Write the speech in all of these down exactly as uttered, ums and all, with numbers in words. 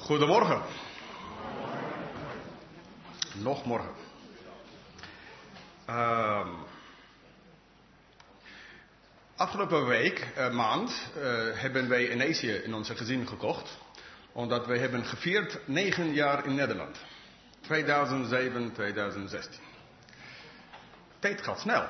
Goedemorgen. Nog morgen. Uh, afgelopen week, uh, maand, uh, hebben wij een Azië in onze gezin gekocht. Omdat wij hebben gevierd negen jaar in Nederland. tweeduizend zeven, tweeduizend zestien. Tijd gaat snel.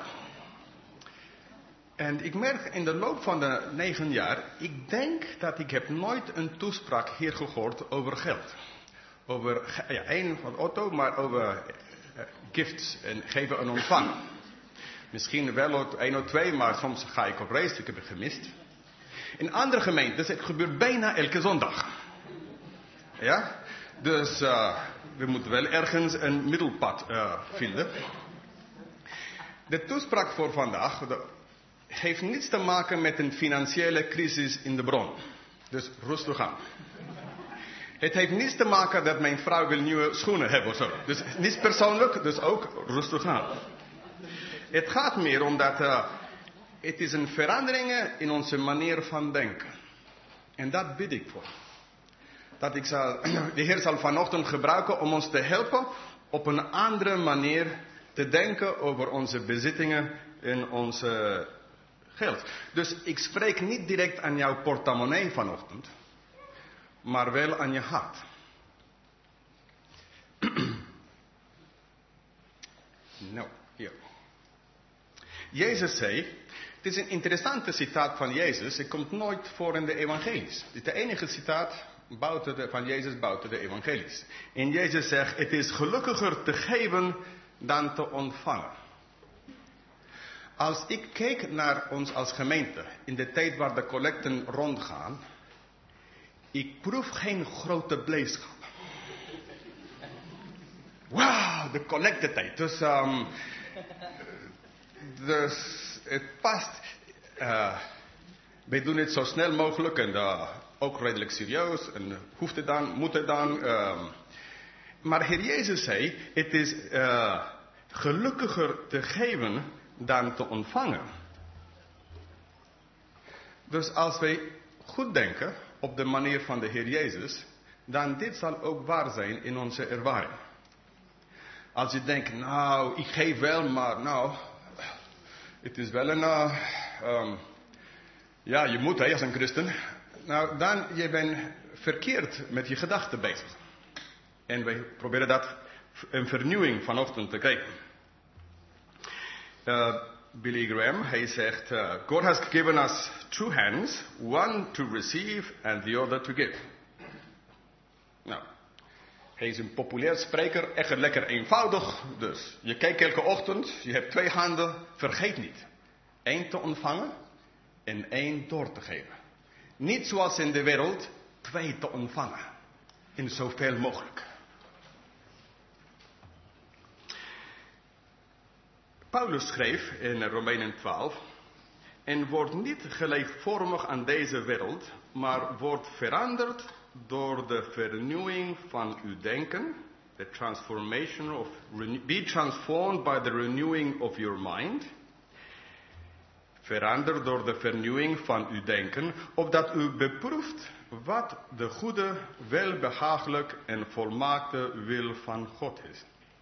En ik merk in de loop van de negen jaar, ik denk dat ik heb nooit een toespraak hier gehoord over geld. Over, ja, één van Otto, maar over uh, gifts en geven en ontvangen. Misschien wel één of twee, maar soms ga ik op reis, ik heb het gemist. In andere gemeentes, het gebeurt bijna elke zondag. Ja? Dus uh, we moeten wel ergens een middelpad uh, vinden. De toespraak voor vandaag de, heeft niets te maken met een financiële crisis in de bron. Dus rustig aan. Het heeft niets te maken dat mijn vrouw wil nieuwe schoenen hebben of zo. Dus niets persoonlijk, dus ook rustig aan. Het gaat meer om dat uh, het is een verandering in onze manier van denken. En dat bid ik voor. Dat ik zal, de Heer zal vanochtend gebruiken om ons te helpen op een andere manier te denken over onze bezittingen en onze geld. Dus ik spreek niet direct aan jouw portemonnee vanochtend, maar wel aan je hart. Nou, hier. Jezus zei, het is een interessante citaat van Jezus, het komt nooit voor in de evangelies. Het is de enige citaat buiten de, van Jezus buiten de evangelies. En Jezus zegt, het is gelukkiger te geven dan te ontvangen. Als ik kijk naar ons als gemeente, in de tijd waar de collecten rondgaan, ik proef geen grote blijdschap. Wauw, de collectetijd. Dus, um, dus het past. Uh, wij doen het zo snel mogelijk en uh, ook redelijk serieus. En hoeft het dan, moet het dan. Uh, maar Heer Jezus zei, het is uh, gelukkiger te geven dan te ontvangen. Dus als wij goed denken op de manier van de Heer Jezus, dan dit zal ook waar zijn in onze ervaring. Als je denkt, nou, ik geef wel, maar nou, het is wel een, uh, um, ja, je moet hè, als een christen. Nou, dan je bent verkeerd met je gedachten bezig. En wij proberen dat een vernieuwing vanochtend te krijgen. Uh, Billy Graham, hij zegt, uh, God has given us two hands, one to receive and the other to give. Nou, hij is een populair spreker, echt lekker eenvoudig. Dus je kijkt elke ochtend, je hebt twee handen, vergeet niet. Eén te ontvangen en één door te geven. Niet zoals in de wereld, twee te ontvangen. In zoveel mogelijk. Paulus schreef in Romeinen twaalf, en wordt niet gelijkvormig aan deze wereld, maar wordt veranderd door de vernieuwing van uw denken, the transformation of, be transformed by the renewing of your mind, veranderd door de vernieuwing van uw denken, opdat u beproeft wat de goede, welbehagelijk en volmaakte wil van God is.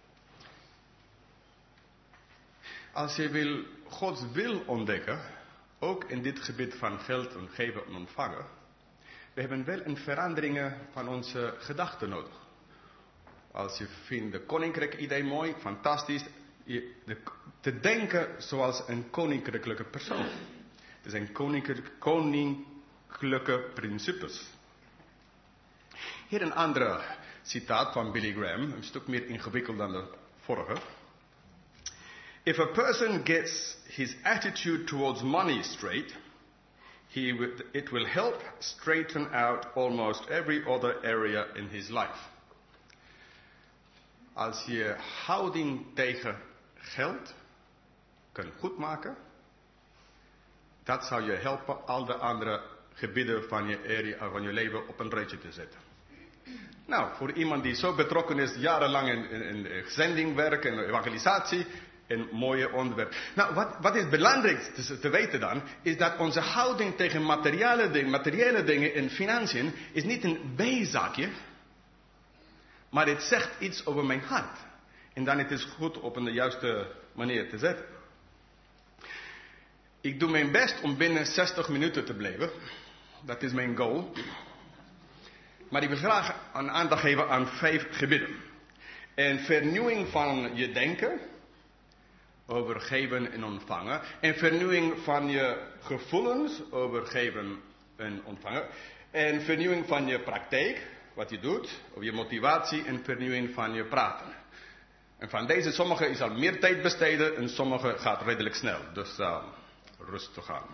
Als je wil Gods wil ontdekken, ook in dit gebied van geld en geven en ontvangen, we hebben wel een verandering van onze gedachten nodig. Als je vindt de koninkrijk idee mooi, fantastisch, je, de, te denken zoals een koninkrijke persoon. Het zijn koninklijke, koninklijke principes. Hier een andere citaat van Billy Graham, een stuk meer ingewikkeld dan de vorige. If a person gets his attitude towards money straight, he will, it will help straighten out almost every other area in his life. Als je houding tegen geld kunt goedmaken, dat zal je helpen al de andere gebieden van je, area, van je leven op een rijtje te zetten. Nou, voor iemand die zo betrokken is, jarenlang in, in, in zendingwerk en evangelisatie, een mooie onderwerp. Nou, wat, wat is belangrijk te, te weten dan, is dat onze houding tegen materiële dingen, materiële dingen en financiën is niet een bijzaakje, Maar het zegt iets over mijn hart. En dan het is goed op een juiste manier te zetten. Ik doe mijn best om binnen zestig minuten te blijven. Dat is mijn goal. Maar ik wil graag een aandacht geven aan vijf gebieden. En vernieuwing van je denken. Over geven en ontvangen. En vernieuwing van je gevoelens. Over geven en ontvangen. En vernieuwing van je praktijk. Wat je doet. Over je motivatie. En vernieuwing van je praten. En van deze sommige is al meer tijd besteden. En sommige gaat redelijk snel. Dus uh, rustig aan.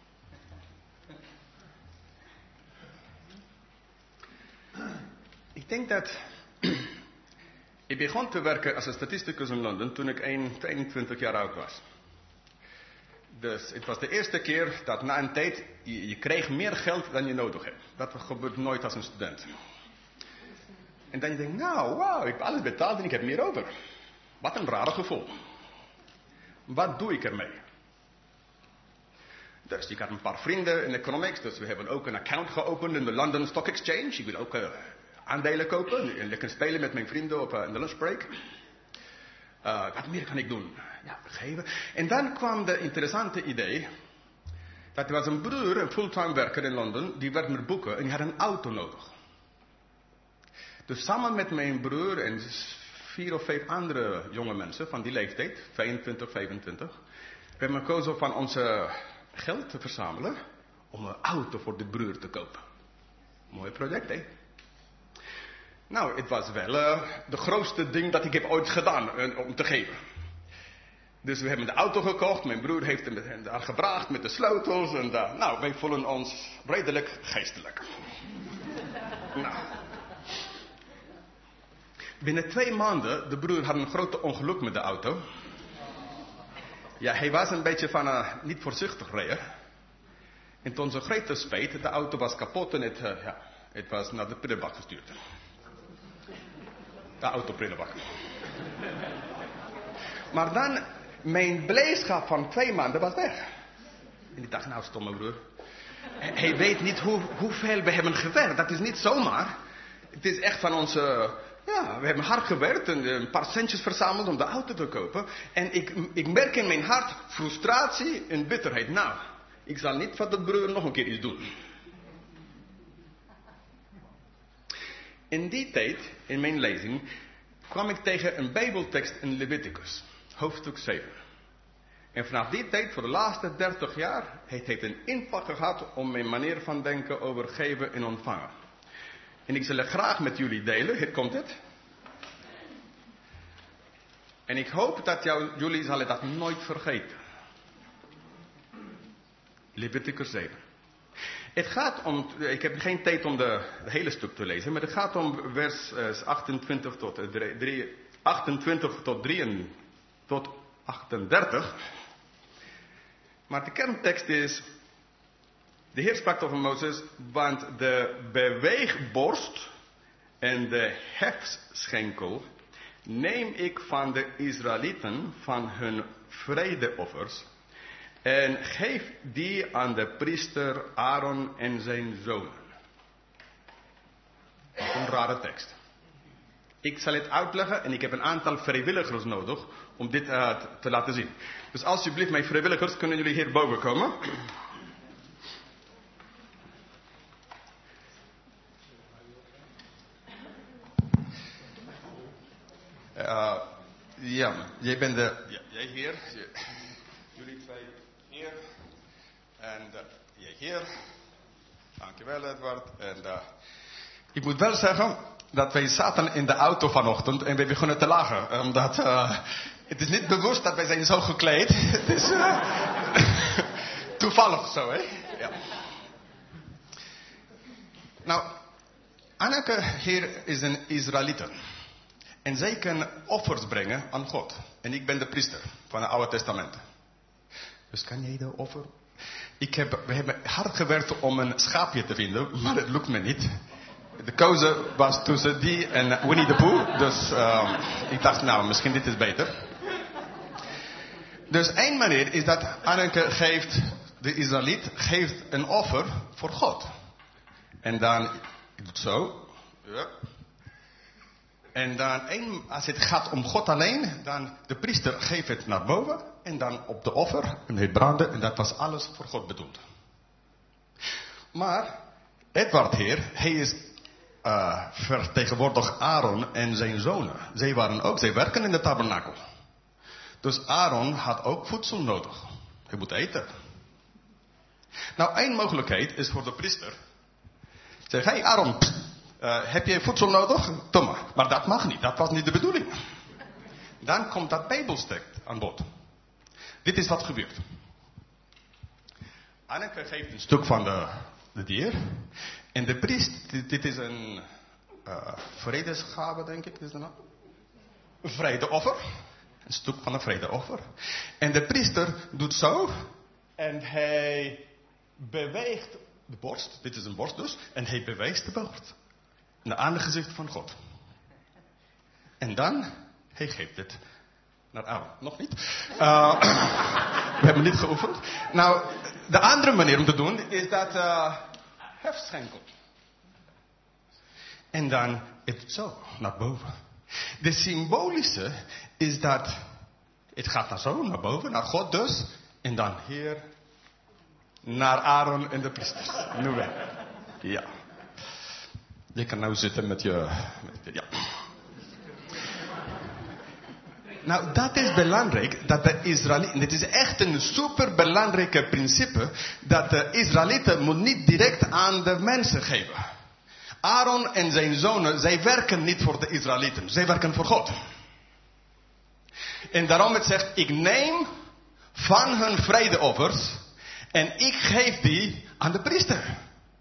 Ik denk dat... Ik begon te werken als een statisticus in Londen toen ik tweeëntwintig jaar oud was. Dus het was de eerste keer dat na een tijd je, je kreeg meer geld dan je nodig hebt. Dat gebeurt nooit als een student. En dan denk je, nou, wauw, ik heb alles betaald en ik heb meer over. Wat een rare gevoel. Wat doe ik ermee? Dus ik had een paar vrienden in economics, dus we hebben ook een account geopend in de London Stock Exchange. Ik wil ook uh, aandelen kopen en lekker spelen met mijn vrienden op uh, in de lunchbreak. Uh, wat meer kan ik doen? Ja, geven. En dan kwam de interessante idee, dat er was een broer, een fulltime werker in Londen, die werkte met boeken en die had een auto nodig. Dus samen met mijn broer en vier of vijf andere jonge mensen van die leeftijd, tweeëntwintig, vijfentwintig, we hebben gekozen van onze geld te verzamelen om een auto voor de broer te kopen. Mooi project, hè? Nou, het was wel uh, de grootste ding dat ik heb ooit gedaan uh, om te geven. Dus we hebben de auto gekocht, mijn broer heeft hem daar gebracht met de sleutels en uh, nou, wij voelen ons redelijk geestelijk. Nou. Binnen twee maanden, de broer had een grote ongeluk met de auto. Ja, hij was een beetje van uh, niet voorzichtig rijden. En tot onze grote spijt, de auto was kapot en het, uh, ja, het was naar de prullenbak gestuurd. De auto-prullenbak. Maar dan, mijn blijdschap van twee maanden was weg. En ik dacht, nou stomme broer. Hij weet niet hoe, hoeveel we hebben gewerkt. Dat is niet zomaar. Het is echt van onze... Ja, we hebben hard gewerkt en een paar centjes verzameld om de auto te kopen. En ik, ik merk in mijn hart frustratie en bitterheid. Nou, ik zal niet van dat broer nog een keer iets doen. In die tijd, in mijn lezing, kwam ik tegen een bijbeltekst in Leviticus, hoofdstuk zeven. En vanaf die tijd, voor de laatste dertig jaar, heeft het een impact gehad op mijn manier van denken over geven en ontvangen. En ik zal het graag met jullie delen. Hier komt het. En ik hoop dat jou, jullie zullen dat nooit vergeten. Leviticus zeven. Het gaat om, ik heb geen tijd om de, de hele stuk te lezen, maar het gaat om vers achtentwintig tot, drie, achtentwintig tot, drie, tot achtendertig. Maar de kerntekst is... De Heer sprak over Mozes, want de beweegborst en de hefschenkel neem ik van de Israëlieten van hun vredeoffers en geef die aan de priester Aaron en zijn zonen. Wat een rare tekst. Ik zal het uitleggen en ik heb een aantal vrijwilligers nodig om dit uh, te laten zien. Dus alsjeblieft, mijn vrijwilligers, kunnen jullie hier boven komen? Uh, ja, jij bent de... Ja, jij hier. Jullie twee hier. En uh, jij hier. Dankjewel, Edward. En uh, ik moet wel zeggen dat wij zaten in de auto vanochtend en we begonnen te lachen. Omdat uh, het is niet bewust dat wij zijn zo gekleed. Het is uh, toevallig zo, hè? Ja. Nou, Anneke hier is een Israëlieten. En zij kan offers brengen aan God. En ik ben de priester van het Oude Testament. Dus kan jij de offer? Ik heb, we hebben hard gewerkt om een schaapje te vinden, maar het lukt me niet. De keuze was tussen die en Winnie the Pooh. Dus uh, ik dacht, nou, misschien dit is beter. Dus één manier is dat Anneke geeft, de Israëliet geeft een offer voor God. En dan, ik doe het zo. Ja. En dan, een, als het gaat om God alleen, dan de priester geeft het naar boven. En dan op de offer, en het branden. En dat was alles voor God bedoeld. Maar, Edward hier, hij is uh, vertegenwoordig Aaron en zijn zonen. Zij waren ook, zij werken in de tabernakel. Dus Aaron had ook voedsel nodig. Hij moet eten. Nou, één mogelijkheid is voor de priester. Zeg, hé hey Aaron, pst, uh, heb je voedsel nodig? Doe maar. Maar dat mag niet, dat was niet de bedoeling. Dan komt dat Bijbelstek aan bod. Dit is wat gebeurt. Anneke geeft een stuk van de, de dier. En de priest, dit, dit is een uh, vredesgave, denk ik. Is dat nou? Een vredeoffer. Een stuk van een vredeoffer. En de priester doet zo. En hij beweegt de borst. Dit is een borst dus. En hij beweegt de borst. Naar het aangezicht van God. En dan, hij geeft het naar Aaron. Nog niet. Uh, we hebben niet geoefend. Nou, de andere manier om te doen is dat uh, hefschenkel. En dan het zo, naar boven. De symbolische is dat het gaat naar zo, naar boven, naar God dus. En dan hier naar Aaron en de priesters. Nu wel. Ja. Je kan nou zitten met je... Met, ja. Nou, dat is belangrijk, dat de Israëlieten... Dit is echt een superbelangrijke principe, dat de Israëlieten moet niet direct aan de mensen geven. Aaron en zijn zonen, zij werken niet voor de Israëlieten. Zij werken voor God. En daarom het zegt, ik neem van hun vredeoffers en ik geef die aan de priester.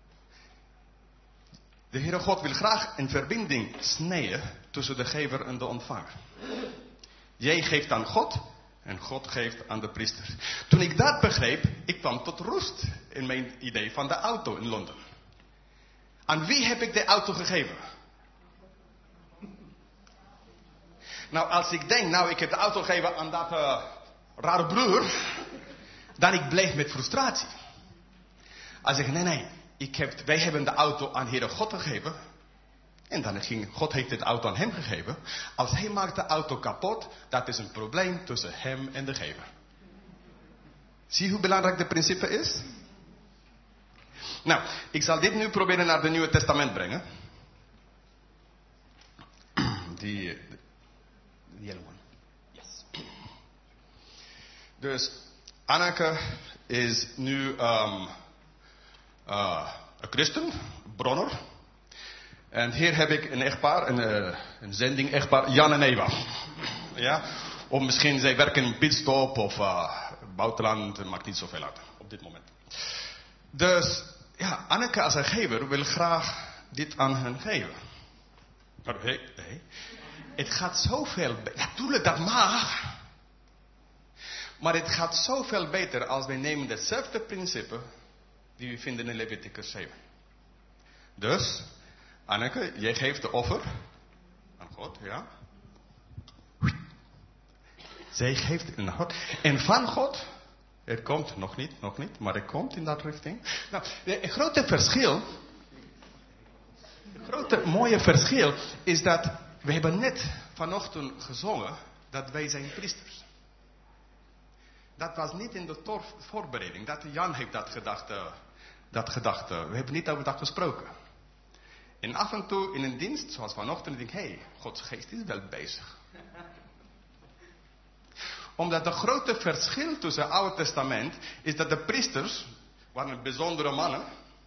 De Heere God wil graag een verbinding snijden tussen de gever en de ontvanger. Jij geeft aan God en God geeft aan de priester. Toen ik dat begreep, ik kwam tot rust in mijn idee van de auto in Londen. Aan wie heb ik de auto gegeven? Nou, als ik denk, nou, ik heb de auto gegeven aan dat uh, rare broer, dan ik blijf met frustratie. Als ik, nee, nee, ik heb, wij hebben de auto aan Heere God gegeven. En dan ging, God heeft de auto aan hem gegeven. Als hij maakt de auto kapot, dat is een probleem tussen hem en de gever. Zie je hoe belangrijk het principe is? Nou, ik zal dit nu proberen naar het Nieuwe Testament brengen. Die, die yellow one. Yes. Dus, Anneke is nu um, uh, een christen, bronner. En hier heb ik een echtpaar, een, uh, een zending echtpaar, Jan en Eva. Ja, of misschien zij werken in pitstop of uh, buitenland, het maakt niet zoveel uit op dit moment. Dus, ja, Anneke als een gever wil graag dit aan hen geven. Maar nee, nee. Het gaat zoveel beter. Natuurlijk, dat mag. Maar het gaat zoveel beter als wij nemen hetzelfde principe die we vinden in Leviticus zeven. Dus, Anneke, jij geeft de offer aan God, ja. Zij geeft het aan God. En van God, het komt nog niet, nog niet, maar het komt in dat richting. Nou, het grote verschil, het grote mooie verschil is dat we hebben net vanochtend gezongen dat wij zijn priesters. Dat was niet in de tor- voorbereiding. Dat Jan heeft dat gedacht. Uh, dat gedacht uh, we hebben niet over dat gesproken. En af en toe in een dienst, zoals vanochtend, denk ik, hé, hey, Gods geest is wel bezig. Omdat het grote verschil tussen het Oude Testament is dat de priesters waren bijzondere mannen.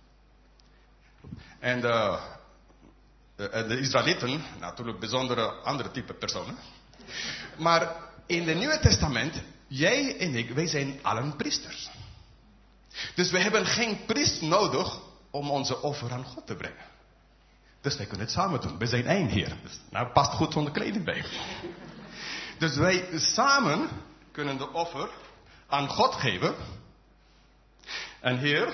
En de, de, de Israëlieten, natuurlijk bijzondere andere type personen. Maar in het Nieuwe Testament, jij en ik, wij zijn allen priesters. Dus we hebben geen priest nodig om onze offer aan God te brengen. Dus wij kunnen het samen doen. We zijn één hier. Dus, nou, past goed zonder kleding bij. Dus wij samen kunnen de offer aan God geven. En hier,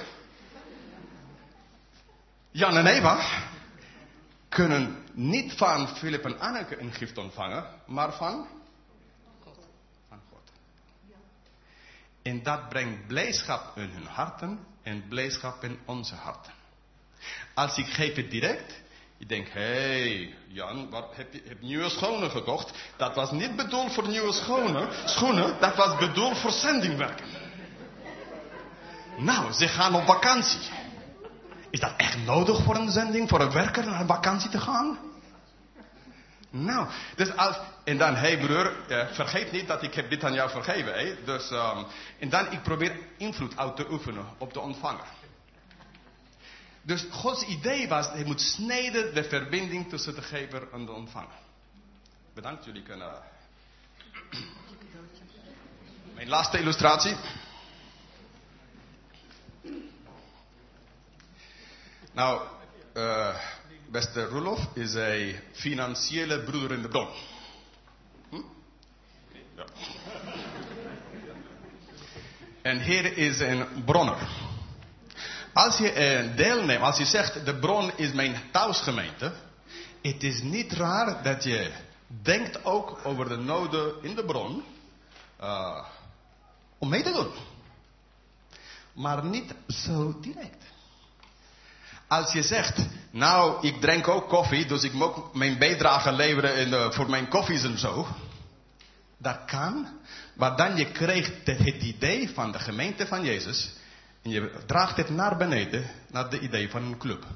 Jan en Eva kunnen niet van Philip en Anneke een gift ontvangen, maar van God. Van God. En dat brengt blijdschap in hun harten en blijdschap in onze harten. Als ik geef het direct, Ik denk, hé, hey, Jan, wat heb je heb nieuwe schoenen gekocht? Dat was niet bedoeld voor nieuwe schoenen. Schoenen, dat was bedoeld voor zendingwerken. Nou, ze gaan op vakantie. Is dat echt nodig voor een zending, voor een werker naar vakantie te gaan? Nou, dus als, en dan, hé hey broer, eh, vergeet niet dat ik heb dit aan jou vergeven. Hè? Dus, um, en dan, ik probeer invloed uit te oefenen op de ontvanger. Dus Gods idee was, hij moet snijden de verbinding tussen de gever en de ontvanger. Bedankt, jullie kunnen... Mijn laatste illustratie. Nou, uh, beste Roelof is een financiële broeder in de bron. Hm? Ja. En hier is een bronner. Als je uh, deelneemt, als je zegt, de bron is mijn thuisgemeente. Het is niet raar dat je denkt ook over de noden in de bron. Uh, om mee te doen. Maar niet zo direct. Als je zegt, nou, ik drink ook koffie, dus ik moet ook mijn bijdrage leveren in de, voor mijn koffies en zo. Dat kan, maar dan je krijgt het, het idee van de gemeente van Jezus en je draagt het naar beneden, naar het idee van een club.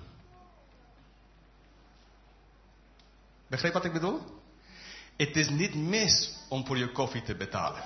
Begrijp wat ik bedoel? Het is niet mis om voor je koffie te betalen.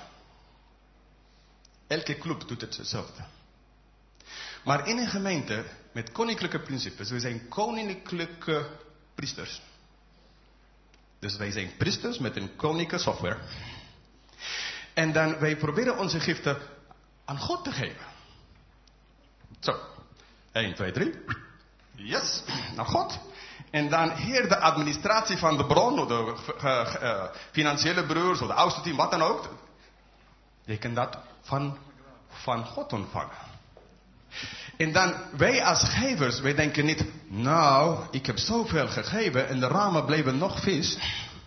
Elke club doet het hetzelfde. Maar in een gemeente met koninklijke principes, we zijn koninklijke priesters. Dus wij zijn priesters met een koninklijke software. En dan wij proberen onze giften aan God te geven. Zo. één, twee, drie. Yes. Naar God. En dan hier de administratie van de bron, of de uh, uh, financiële broers, of de oudste team, wat dan ook. Je kan dat van, van God ontvangen. En dan, wij als gevers, wij denken niet, nou, ik heb zoveel gegeven en de ramen bleven nog vis.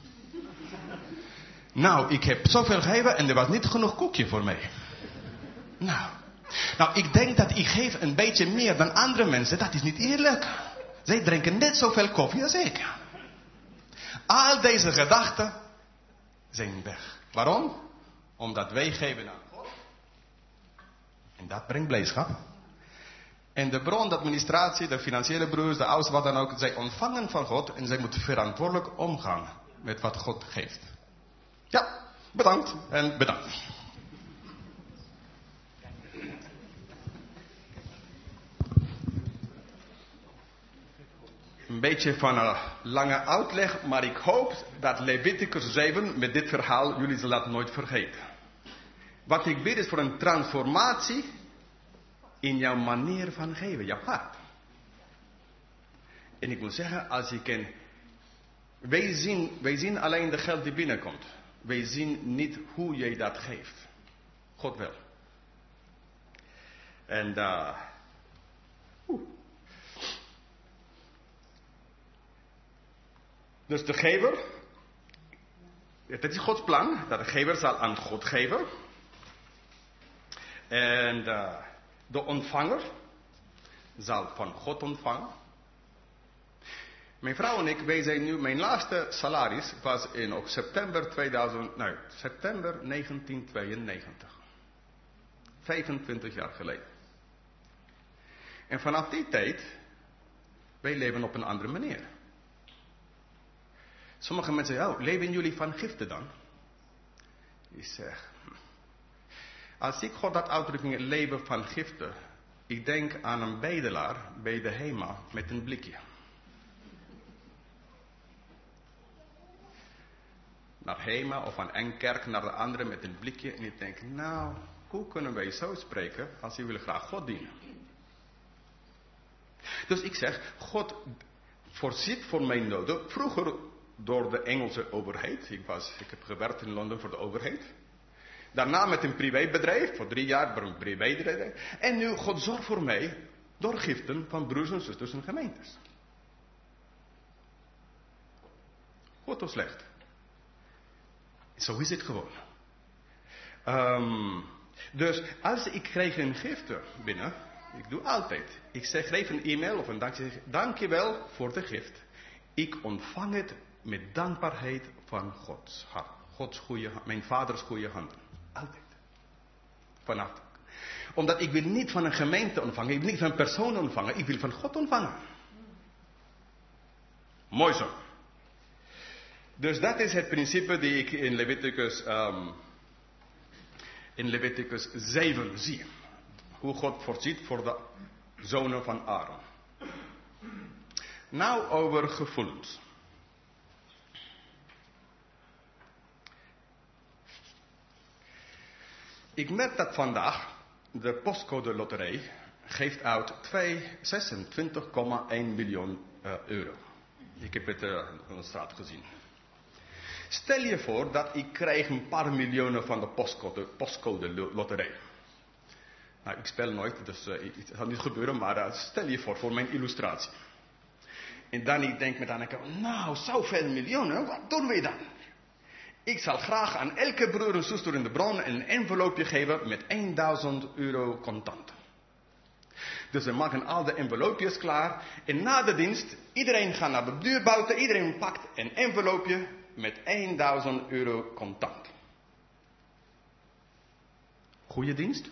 Nou, ik heb zoveel gegeven en er was niet genoeg koekje voor mij. Nou, nou, ik denk dat ik geef een beetje meer dan andere mensen, dat is niet eerlijk. Zij drinken net zoveel koffie als ik. Al deze gedachten zijn weg. Waarom? Omdat wij geven aan God. En dat brengt blijdschap. En de bron, de administratie, de financiële broers, de ouders, wat dan ook, zij ontvangen van God en zij moeten verantwoordelijk omgaan met wat God geeft. Ja, bedankt en bedankt. Een beetje van een lange uitleg, maar ik hoop dat Leviticus zeven met dit verhaal jullie zullen dat nooit vergeten. Wat ik bid is voor een transformatie in jouw manier van geven, jouw hart. En ik moet zeggen, als je kan... Wij zien, wij zien alleen de geld die binnenkomt. Wij zien niet hoe jij dat geeft. God wel. En uh, dus de gever, het is Gods plan, dat de gever zal aan God geven. En uh, de ontvanger zal van God ontvangen. Mijn vrouw en ik, wij zijn nu, mijn laatste salaris was in op september tweeduizend, nee, september negentien tweeënnegentig. vijfentwintig jaar geleden. En vanaf die tijd, wij leven op een andere manier. Sommige mensen zeggen, oh, leven jullie van giften dan? Ik zeg, als ik God dat uitdrukking leven van giften, ik denk aan een bedelaar bij de Hema met een blikje. Naar Hema of aan een kerk naar de andere met een blikje. En ik denk, nou, hoe kunnen wij zo spreken als je wil graag God dienen? Dus ik zeg, God voorziet voor mijn noden. Vroeger door de Engelse overheid. Ik, was, ik heb gewerkt in Londen voor de overheid. Daarna met een privébedrijf, voor drie jaar voor een privébedrijf. En nu God zorgt voor mij door giften van broers en zusters en gemeentes. Goed of slecht? Zo is het gewoon. Um, dus als ik krijg een gift binnen, ik doe altijd. Ik zeg, geef een e-mail of een dankje, dankjewel voor de gift. Ik ontvang het met dankbaarheid van Gods hand. Gods goede, mijn vaders goede handen. Altijd. Vanaf. Omdat ik wil niet van een gemeente ontvangen. Ik wil niet van een persoon ontvangen. Ik wil van God ontvangen. Mooi zo. Dus dat is het principe die ik in Leviticus, um, in Leviticus zeven zie. Hoe God voorziet voor de zonen van Aaron. Nou over gevoelens. Ik merk dat vandaag de postcode loterij geeft uit zesentwintig komma één miljoen uh, euro. Ik heb het uh, op de straat gezien. Stel je voor dat ik krijg een paar miljoenen van de postcode, postcode loterij. Nou, ik spel nooit, dus uh, het zal niet gebeuren, maar uh, stel je voor, voor mijn illustratie. En dan ik denk met Anneke, nou, zoveel miljoenen, wat doen we dan? Ik zal graag aan elke broer en zuster in de bron een envelopeje geven met duizend euro contant. Dus we maken al de envelopejes klaar. En na de dienst, iedereen gaat naar de deur buiten, iedereen pakt een envelopeje met duizend euro contant. Goeie dienst?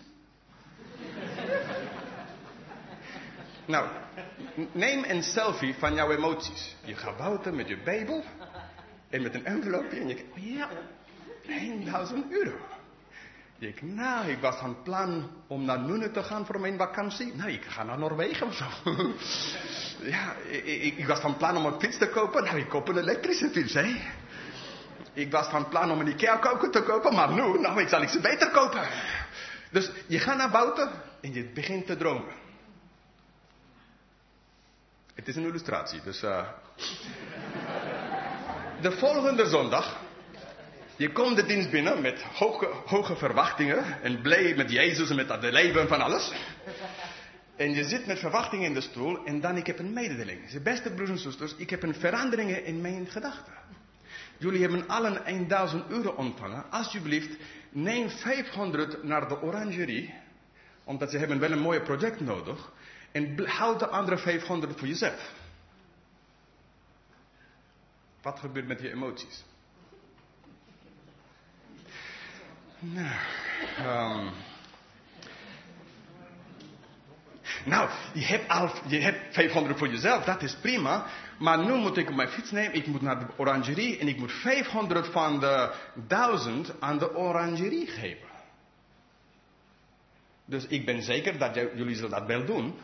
Nou, neem een selfie van jouw emoties. Je gaat buiten met je Bijbel en met een envelopeje en je kijkt, ja, duizend euro. Je denkt, nou, ik was van plan om naar Nuenen te gaan voor mijn vakantie. Nou, ik ga naar Noorwegen of zo. Ja, ik, ik was van plan om een fiets te kopen. Nou, ik koop een elektrische fiets, hè. Ik was van plan om een IKEA-koker te kopen, maar nu, nou, ik zal iets beter kopen. Dus je gaat naar buiten en je begint te dromen. Het is een illustratie, dus... Uh... De volgende zondag... Je komt de dienst binnen met hoge, hoge verwachtingen. En blij met Jezus en met het leven en van alles. En je zit met verwachtingen in de stoel. En dan ik heb een mededeling. Zeg, beste broers en zusters, ik heb een verandering in mijn gedachten. Jullie hebben allen duizend euro ontvangen. Alsjeblieft, neem vijfhonderd naar de orangerie. Omdat ze hebben wel een mooi project nodig. En houd de andere vijfhonderd voor jezelf. Wat gebeurt met je emoties? Nou, um, nou je, hebt al, je hebt vijfhonderd voor jezelf, dat is prima. Maar nu moet ik mijn fiets nemen, ik moet naar de orangerie en ik moet vijfhonderd van de duizend aan de orangerie geven. Dus ik ben zeker dat jullie zullen dat wel doen.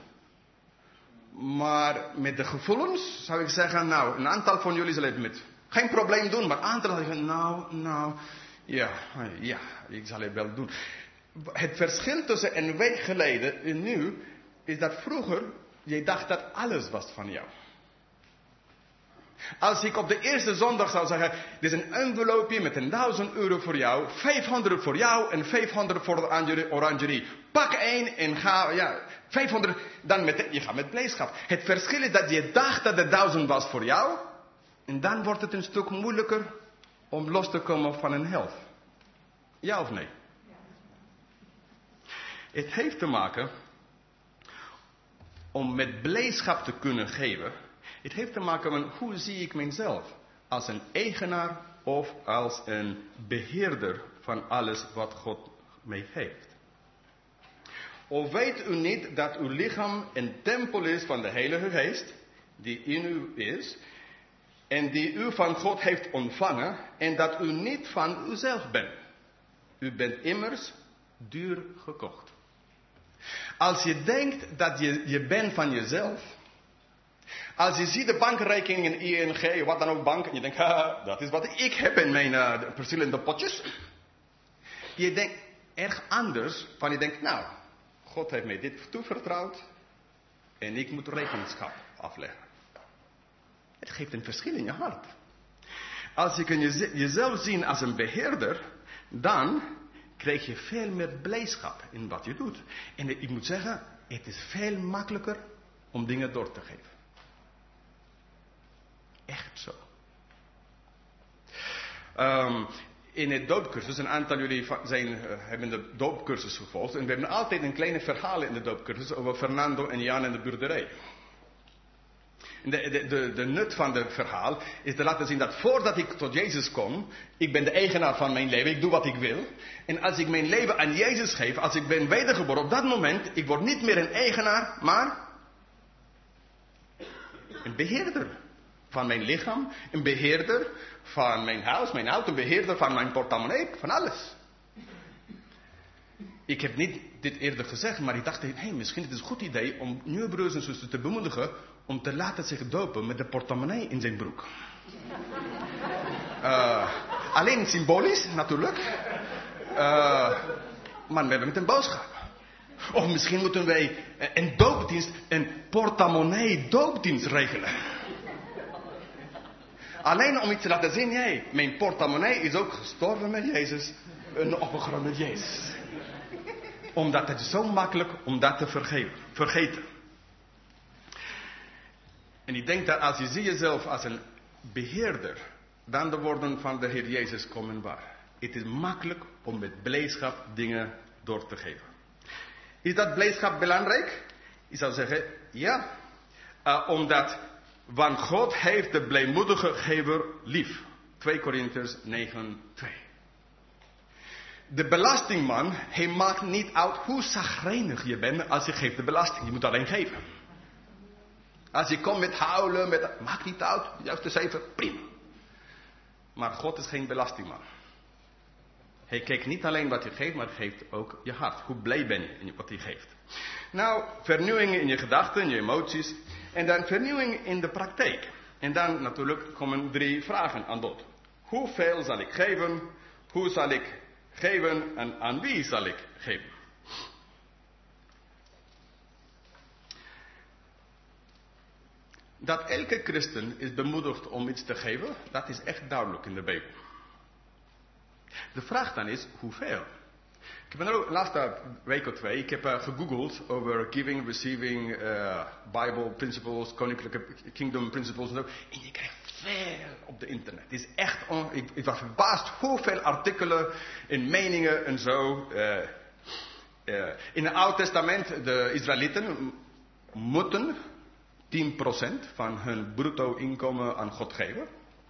Maar met de gevoelens zou ik zeggen, nou, een aantal van jullie zullen het met geen probleem doen. Maar een aantal zeggen, nou, nou... Ja, ja, ik zal het wel doen. Het verschil tussen een week geleden en nu is dat vroeger je dacht dat alles was van jou. Als ik op de eerste zondag zou zeggen, dit is een envelopeje met een duizend euro voor jou, vijfhonderd voor jou en vijfhonderd voor de orangerie. Pak één en ga, ja, vijfhonderd, dan met, je gaat met blijdschap. Het verschil is dat je dacht dat de duizend was voor jou en dan wordt het een stuk moeilijker om los te komen van een helft. Ja of nee? Het heeft te maken om met blijdschap te kunnen geven. Het heeft te maken met hoe zie ik mezelf? Als een eigenaar of als een beheerder van alles wat God mij heeft. Of weet u niet dat uw lichaam een tempel is van de Heilige Geest, die in u is, en die u van God heeft ontvangen, en dat u niet van uzelf bent. U bent immers duur gekocht. Als je denkt dat je, je bent van jezelf, als je ziet de bankrekening in I N G, wat dan ook bank, en je denkt, haha, dat is wat ik heb in mijn uh, verschillende potjes. Je denkt erg anders, van je denkt, nou, God heeft mij dit toevertrouwd, en ik moet rekenschap afleggen. Het geeft een verschil in je hart. Als je kunt jezelf zien als een beheerder, dan krijg je veel meer blijdschap in wat je doet. En ik moet zeggen, het is veel makkelijker om dingen door te geven. Echt zo. Um, in het doopcursus, een aantal jullie zijn, uh, hebben de doopcursus gevolgd. En we hebben altijd een kleine verhaal in de doopcursus over Fernando en Jan en de boerderij. De, de, de, de nut van het verhaal is te laten zien dat voordat ik tot Jezus kom, ik ben de eigenaar van mijn leven, ik doe wat ik wil. En als ik mijn leven aan Jezus geef, als ik ben wedergeboren, op dat moment, ik word niet meer een eigenaar, maar een beheerder van mijn lichaam, een beheerder van mijn huis, mijn auto, een beheerder van mijn portemonnee, van alles. Ik heb niet dit eerder gezegd, maar ik dacht, hey, misschien is het een goed idee om nieuwe broers en zusters te bemoedigen om te laten zich dopen met de portemonnee in zijn broek. Uh, alleen symbolisch, natuurlijk. Uh, maar we hebben met een boodschap. Of misschien moeten wij een doopdienst, een portemonnee doopdienst regelen. Alleen om iets te laten zien, hey, mijn portemonnee is ook gestorven met Jezus en opgegroeid met Jezus. Omdat het is zo makkelijk om dat te vergeven, vergeten. En ik denk dat als je ziet jezelf als een beheerder, dan de woorden van de Heer Jezus komen waar. Het is makkelijk om met blijdschap dingen door te geven. Is dat blijdschap belangrijk? Ik zou zeggen, ja. Uh, omdat, want God heeft de blijmoedige gever lief. twee Korintiërs negen twee. De belastingman, hij maakt niet uit hoe chagrijnig je bent als je geeft de belasting. Je moet alleen geven. Als je komt met huilen, met, maakt niet uit, juist de cijfer, prima. Maar God is geen belastingman. Hij kijkt niet alleen wat je geeft, maar geeft ook je hart. Hoe blij ben je in wat hij geeft. Nou, vernieuwing in je gedachten, in je emoties. En dan vernieuwing in de praktijk. En dan natuurlijk komen drie vragen aan bod. Hoeveel zal ik geven? Hoe zal ik geven? En aan wie zal ik geven? Dat elke christen is bemoedigd om iets te geven, dat is echt duidelijk in de Bijbel. De vraag dan is, hoeveel? Ik heb er ook de laatste week of twee, ik heb uh, gegoogeld over giving, receiving, uh, Bible principles, koninklijke kingdom principles en zo. En je krijgt veel op de internet. Het is echt, on, ik, ik was verbaasd hoeveel artikelen en meningen en zo. Uh, uh, in het Oude Testament, de Israëlieten moeten tien procent van hun bruto inkomen aan God geven.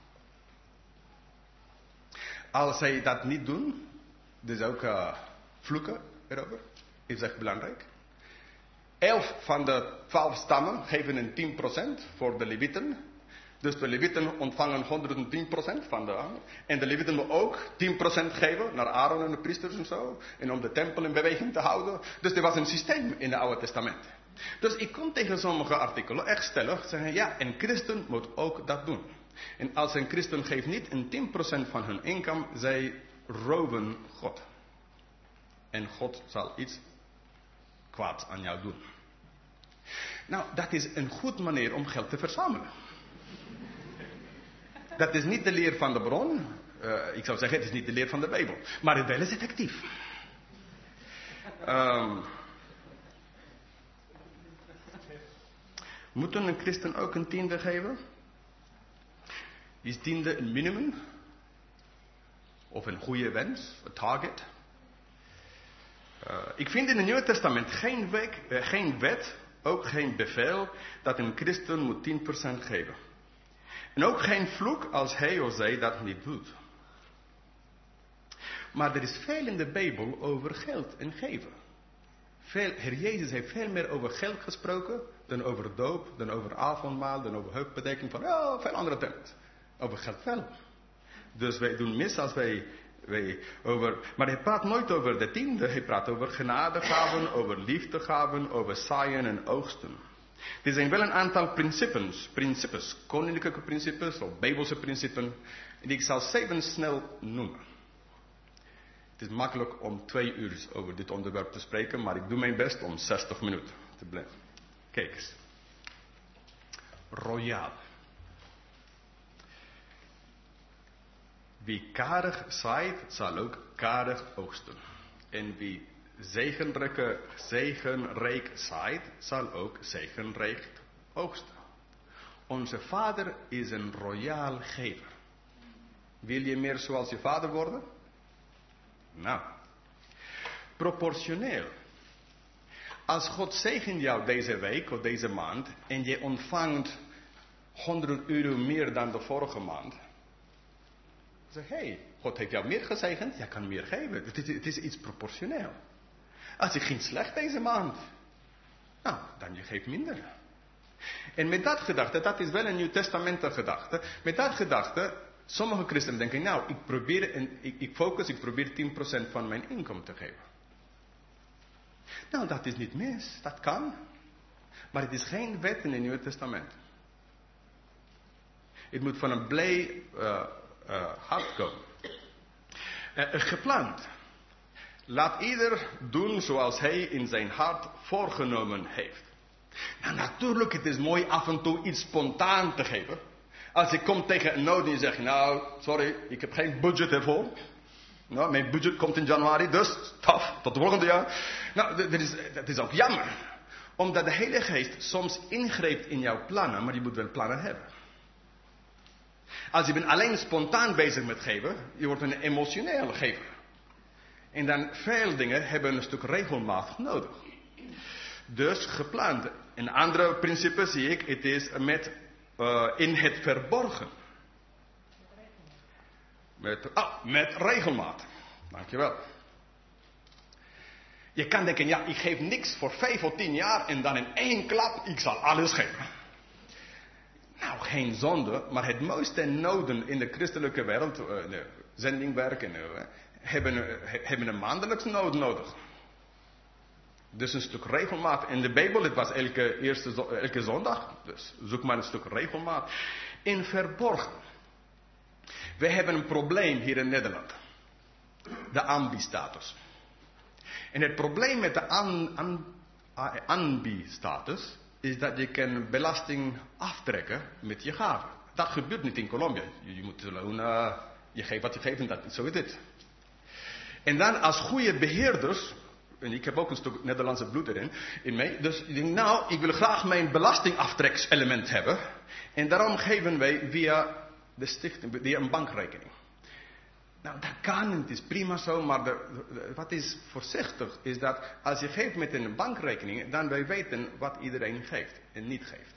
Als zij dat niet doen, dus ook uh, vloeken erover, is echt belangrijk. Elf van de twaalf stammen geven een tien procent voor de Levieten. Dus de Levieten ontvangen honderdtien procent van de anderen. En de Levieten moeten ook tien procent geven naar Aaron en de priesters en zo. En om de tempel in beweging te houden. Dus er was een systeem in het Oude Testament. Dus ik kon tegen sommige artikelen echt stellig zeggen, ja, een christen moet ook dat doen. En als een christen geeft niet een tien procent van hun inkomen, zij roven God. En God zal iets kwaads aan jou doen. Nou, dat is een goede manier om geld te verzamelen. Dat is niet de leer van de bron. Uh, ik zou zeggen, het is niet de leer van de Bijbel. Maar het wel is effectief. Um, Moet een christen ook een tiende geven? Is tiende een minimum? Of een goede wens? Een target? Uh, ik vind in het Nieuwe Testament geen, wet, uh, geen wet, ook geen bevel, dat een christen moet tien procent geven. En ook geen vloek als hij of zij dat niet doet. Maar er is veel in de Bijbel over geld en geven. Veel, Heer Jezus heeft veel meer over geld gesproken dan over doop, dan over avondmaal, dan over heupbedekking, van oh, veel andere dingen. Over geld wel. Dus wij doen mis als wij, wij over... Maar hij praat nooit over de tiende, hij praat over genadegaven, over liefdegaven, over zaaien en oogsten. Er zijn wel een aantal principes, principes, koninklijke principes of bijbelse principes, en ik zal zeven snel noemen. Het is makkelijk om twee uur over dit onderwerp te spreken, maar ik doe mijn best om zestig minuten te blijven. Kijk eens. Royaal. Wie karig zaait, zal ook karig oogsten. En wie zegenrijke, zegenrijk zaait, zal ook zegenrijk oogsten. Onze vader is een royaal gever. Wil je meer zoals je vader worden? Nou, proportioneel. Als God zegent jou deze week of deze maand en je ontvangt honderd euro meer dan de vorige maand. Zeg, hé, hey, God heeft jou meer gezegend, jij kan meer geven. Het is, het is iets proportioneel. Als je ging slecht deze maand, nou, dan je geeft minder. En met dat gedachte, dat is wel een Nieuw Testamenten gedachte. Met dat gedachte, sommige christenen denken, nou, ik probeer, en ik, ik focus, ik probeer tien procent van mijn inkomen te geven. Nou, dat is niet mis, dat kan. Maar het is geen wet in het Nieuwe Testament. Het moet van een blij uh, uh, hart komen. Uh, gepland. Laat ieder doen zoals hij in zijn hart voorgenomen heeft. Nou, natuurlijk, het is mooi af en toe iets spontaan te geven. Als je komt tegen een nood en je zegt, nou, sorry, ik heb geen budget ervoor. Nou, mijn budget komt in januari, dus tof, tot het volgende jaar. Nou, dat is, dat is ook jammer. Omdat de Heilige Geest soms ingreep in jouw plannen, maar je moet wel plannen hebben. Als je bent alleen spontaan bezig met geven, je wordt een emotionele gever. En dan veel dingen hebben een stuk regelmatig nodig. Dus gepland. Een andere principe zie ik, het is met, uh, in het verborgen. Met, ah, met regelmaat. Dankjewel. Je kan denken, ja, ik geef niks voor vijf of tien jaar en dan in één klap, ik zal alles geven. Nou, geen zonde, maar het mooiste noden in de christelijke wereld, uh, de zendingwerk, en, uh, hebben, uh, hebben een maandelijks nood nodig. Dus een stuk regelmaat. In de Bijbel, het was elke, eerste, elke zondag, dus zoek maar een stuk regelmaat. In verborgen. We hebben een probleem hier in Nederland. De ambi-status. En het probleem met de an, an, ambi-status is dat je kan belasting aftrekken met je gaven. Dat gebeurt niet in Colombia. Je, je moet uh, je geeft wat je geeft en dat, zo is dit. En dan als goede beheerders, en ik heb ook een stuk Nederlandse bloed erin, in mij, dus ik denk, nou, ik wil graag mijn belastingaftrekselement hebben. En daarom geven wij via de stichting, via een bankrekening. Nou, dat kan, het is prima zo, maar de, de, wat is voorzichtig is dat als je geeft met een bankrekening, dan wij weten wat iedereen geeft en niet geeft.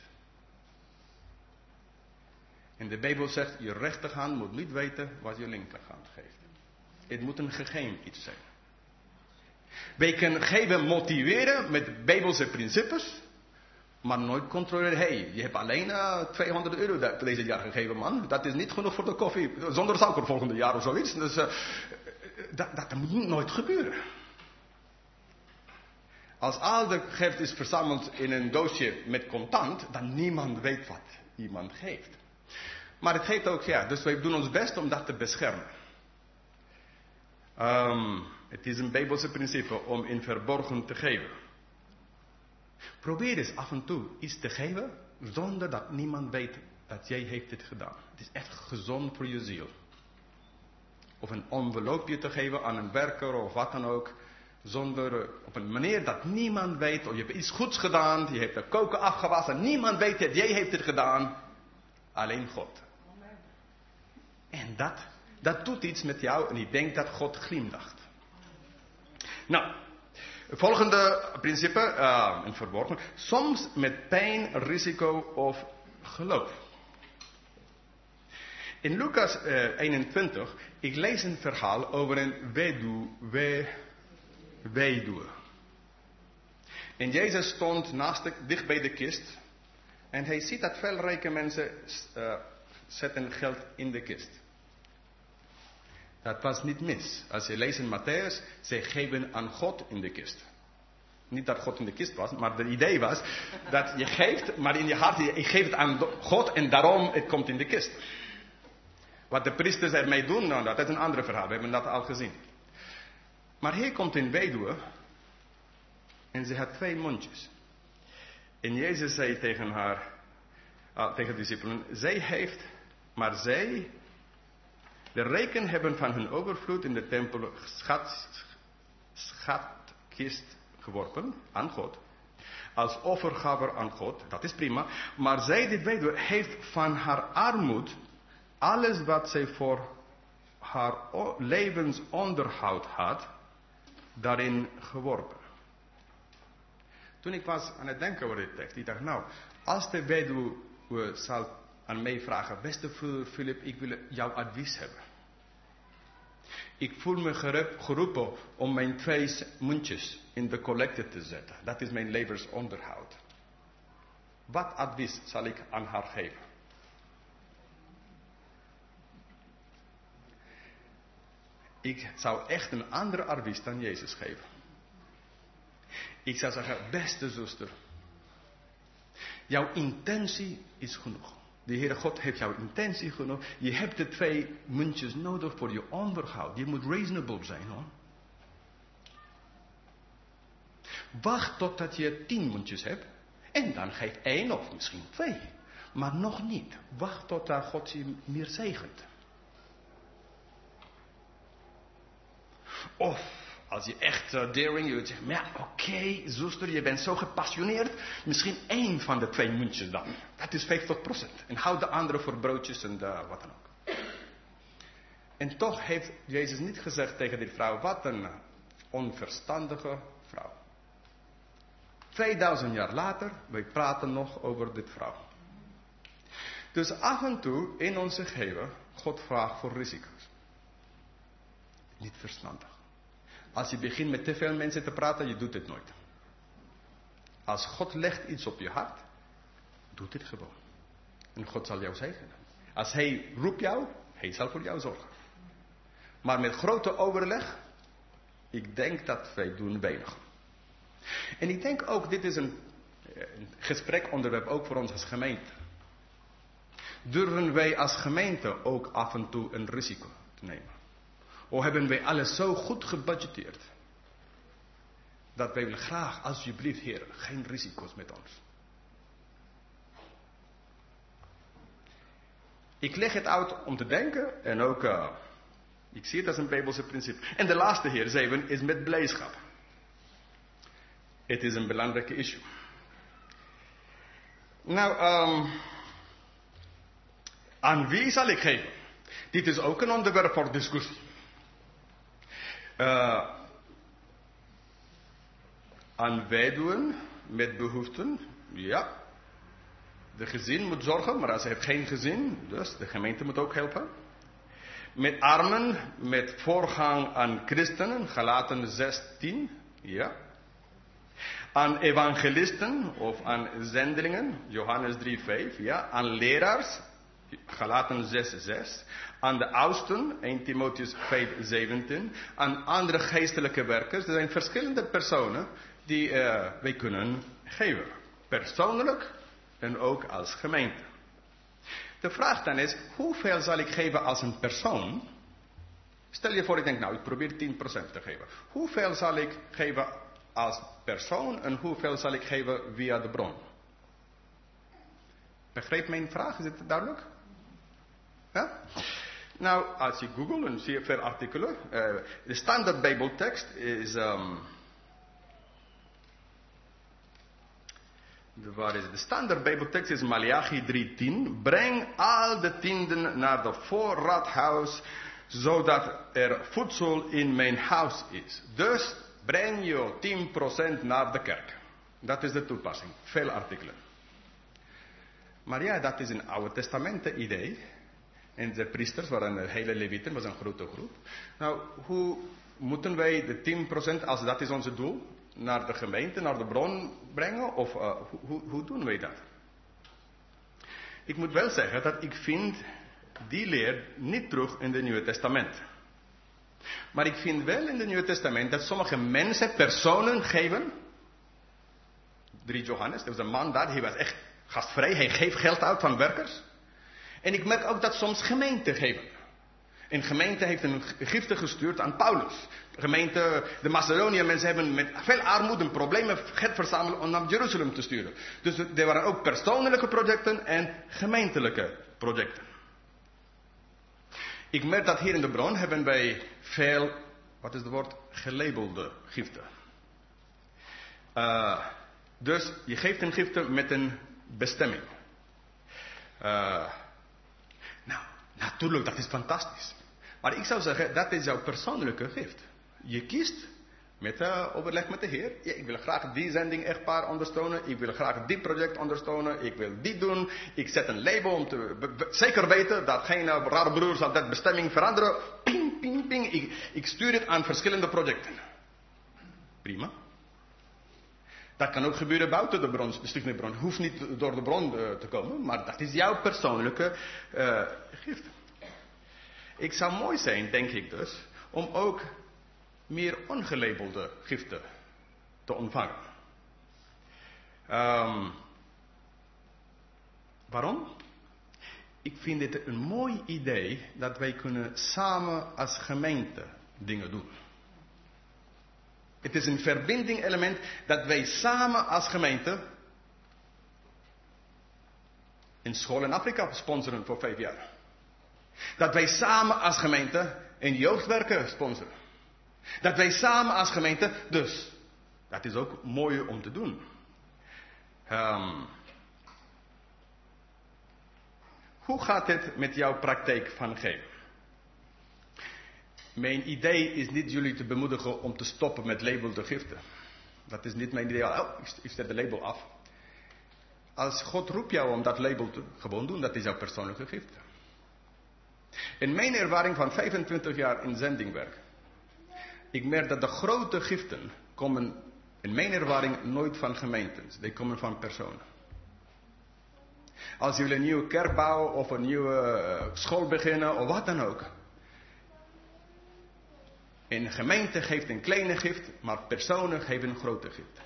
En de Bijbel zegt, je rechterhand moet niet weten wat je linkerhand geeft. Het moet een geheim iets zijn. Wij kunnen geven motiveren met Bijbelse principes, maar nooit controleren. Hé, hey, je hebt alleen uh, tweehonderd euro deze jaar gegeven, man. Dat is niet genoeg voor de koffie. Zonder suiker volgende jaar of zoiets. Dus uh, dat, dat moet nooit gebeuren. Als al de geld is verzameld in een doosje met contant, dan niemand weet wat iemand geeft. Maar het geeft ook, ja, dus wij doen ons best om dat te beschermen. Um, het is een Bijbelse principe om in verborgen te geven. Probeer eens af en toe iets te geven, zonder dat niemand weet dat jij heeft dit gedaan. Het is echt gezond voor je ziel. Of een envelopeje te geven aan een werker of wat dan ook. Zonder, op een manier dat niemand weet, of je hebt iets goeds gedaan, je hebt de koken afgewassen, niemand weet dat jij heeft het gedaan. Alleen God. En dat, dat doet iets met jou en ik denk dat God glimlacht. Nou, volgende principe, uh, in verborgen. Soms met pijn, risico of geloof. In Lucas uh, eenentwintig, ik lees een verhaal over een weduwe. We, weduwe. En Jezus stond naast de, dicht bij de kist. En hij ziet dat veel rijke mensen uh, zetten geld in de kist. Dat was niet mis. Als je leest in Matthäus, zij geven aan God in de kist. Niet dat God in de kist was, maar het idee was dat je geeft, maar in je hart, je geeft het aan God en daarom het komt in de kist. Wat de priesters ermee doen, nou, dat is een ander verhaal, we hebben dat al gezien. Maar hier komt een weduwe en ze had twee mondjes. En Jezus zei tegen haar, uh, tegen de discipelen, zij heeft, maar zij, de rijken hebben van hun overvloed in de tempel schat, schatkist geworpen aan God. Als offergaver aan God, dat is prima. Maar zij, dit weduwe, heeft van haar armoed alles wat zij voor haar levensonderhoud had, daarin geworpen. Toen ik was aan het denken over dit tekst, ik dacht, nou, als de weduwe zal aan mij vragen, beste broer Philip, ik wil jouw advies hebben. Ik voel me geroepen om mijn twee muntjes in de collecte te zetten. Dat is mijn levensonderhoud. Wat advies zal ik aan haar geven? Ik zou echt een ander advies dan Jezus geven. Ik zou zeggen, beste zuster, jouw intentie is genoeg. De Heere God heeft jouw intentie genoeg. Je hebt de twee muntjes nodig voor je onderhoud. Je moet reasonable zijn, hoor. Wacht totdat je tien muntjes hebt. En dan geef één of misschien twee. Maar nog niet. Wacht totdat God je meer zegent. Of als je echt uh, daring, je zegt, ja, oké, okay, zuster, je bent zo gepassioneerd. Misschien één van de twee muntjes dan. Dat is vijftig procent. En houd de andere voor broodjes en uh, wat dan ook. En toch heeft Jezus niet gezegd tegen die vrouw, wat een uh, onverstandige vrouw. tweeduizend jaar later, wij praten nog over dit vrouw. Dus af en toe in onze geven, God vraagt voor risico's. Niet verstandig. Als je begint met te veel mensen te praten, je doet het nooit. Als God legt iets op je hart, doe dit gewoon. En God zal jou zegenen. Als Hij roept jou, Hij zal voor jou zorgen. Maar met grote overleg, ik denk dat wij doen weinig. En ik denk ook, dit is een, een gesprekonderwerp ook voor ons als gemeente. Durven wij als gemeente ook af en toe een risico te nemen? Of hebben wij alles zo goed gebudgeteerd? Dat wij willen graag, alsjeblieft Heer, geen risico's met ons. Ik leg het uit om te denken en ook, uh, ik zie het als een Bijbelse principe. En de laatste Heer, zeven, is met blijdschap. Het is een belangrijke issue. Nou, um, aan wie zal ik geven? Dit is ook een onderwerp voor discussie. Uh, aan weduwen met behoeften, ja. De gezin moet zorgen, maar als ze heeft geen gezin, dus de gemeente moet ook helpen. Met armen, met voorgang aan christenen, Galaten zestien, ja. Aan evangelisten of aan zendelingen, Johannes drie vijf, ja. Aan leraars, Galaten zes zes. Aan de oudsten, eerste Timotheüs vijf zeventien. Aan andere geestelijke werkers. Er zijn verschillende personen die uh, wij kunnen geven. Persoonlijk en ook als gemeente. De vraag dan is, hoeveel zal ik geven als een persoon? Stel je voor, ik denk, nou, ik probeer tien procent te geven. Hoeveel zal ik geven als persoon en hoeveel zal ik geven via de bron? Begrijp mijn vraag? Is het duidelijk? Ja? Nou, als je googelt en zie je veel artikelen. Uh, de standaard Bijbeltekst is... Um, de, waar is het? De standaard Bijbeltekst is Maleachi drie tien. Breng al de tienden naar de voorraadhuis, zodat er voedsel in mijn huis is. Dus breng je tien procent naar de kerk. Dat is de toepassing. Veel artikelen. Maar ja, dat is een Oude Testamenten idee. En de priesters waren een hele levieten, was een grote groep. Nou, hoe moeten wij de tien procent, als dat is onze doel, naar de gemeente, naar de bron brengen? Of uh, hoe, hoe doen wij dat? Ik moet wel zeggen dat ik vind die leer niet terug in het Nieuwe Testament. Maar ik vind wel in het Nieuwe Testament dat sommige mensen, personen geven. drie Johannes, er was een man daar, hij was echt gastvrij, hij geeft geld uit van werkers. En ik merk ook dat soms gemeenten geven. Een gemeente heeft een gifte gestuurd aan Paulus. De gemeente, de Macedonië mensen hebben met veel armoede en problemen geld verzamelen om naar Jeruzalem te sturen. Dus er waren ook persoonlijke projecten en gemeentelijke projecten. Ik merk dat hier in de bron hebben wij veel, wat is het woord, gelabelde giften. Uh, dus je geeft een gifte met een bestemming. Uh, nou, natuurlijk, dat is fantastisch. Maar ik zou zeggen, dat is jouw persoonlijke gift. Je kiest Met uh, overleg met de Heer. Ja, ik wil graag die zending echtpaar ondersteunen. Ik wil graag die project ondersteunen. Ik wil die doen. Ik zet een label om te be- be- zeker weten dat geen uh, rare broer zal dat bestemming veranderen. Ping, ping, ping. Ik, ik stuur het aan verschillende projecten. Prima. Dat kan ook gebeuren buiten de bron, de stichtende bron. Hoeft niet door de bron uh, te komen, maar dat is jouw persoonlijke uh, gift. Ik zou mooi zijn, denk ik dus, om ook meer ongelabelde giften te ontvangen. Um, waarom? Ik vind het een mooi idee dat wij kunnen samen als gemeente dingen doen. Het is een verbinding element dat wij samen als gemeente een school in Afrika sponsoren voor vijf jaar. Dat wij samen als gemeente een jeugdwerker sponsoren. Dat wij samen als gemeente, dus, dat is ook mooi om te doen. Um, hoe gaat het met jouw praktijk van geven? Mijn idee is niet jullie te bemoedigen om te stoppen met labelde giften. Dat is niet mijn idee. Oh, ik zet de label af. Als God roept jou om dat label te gewoon doen, dat is jouw persoonlijke gift. In mijn ervaring van vijfentwintig jaar in zendingwerk, ik merk dat de grote giften komen, in mijn ervaring, nooit van gemeentes. Die komen van personen. Als jullie een nieuwe kerk bouwen of een nieuwe school beginnen of wat dan ook. Een gemeente geeft een kleine gift, maar personen geven een grote gift.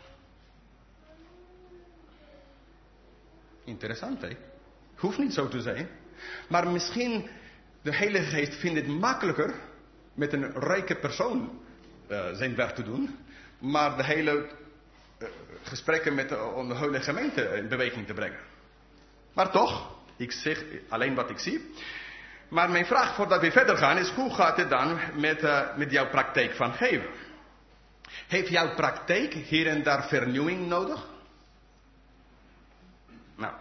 Interessant, hè? Hoeft niet zo te zijn. Maar misschien de Heilige Geest vindt het makkelijker met een rijke persoon uh, zijn werk te doen, maar de hele uh, gesprekken met de, om de hele gemeente in beweging te brengen. Maar toch, ik zeg alleen wat ik zie. Maar mijn vraag voordat we verder gaan is, hoe gaat het dan met, uh, met jouw praktijk van geven? Heeft jouw praktijk hier en daar vernieuwing nodig? Nou.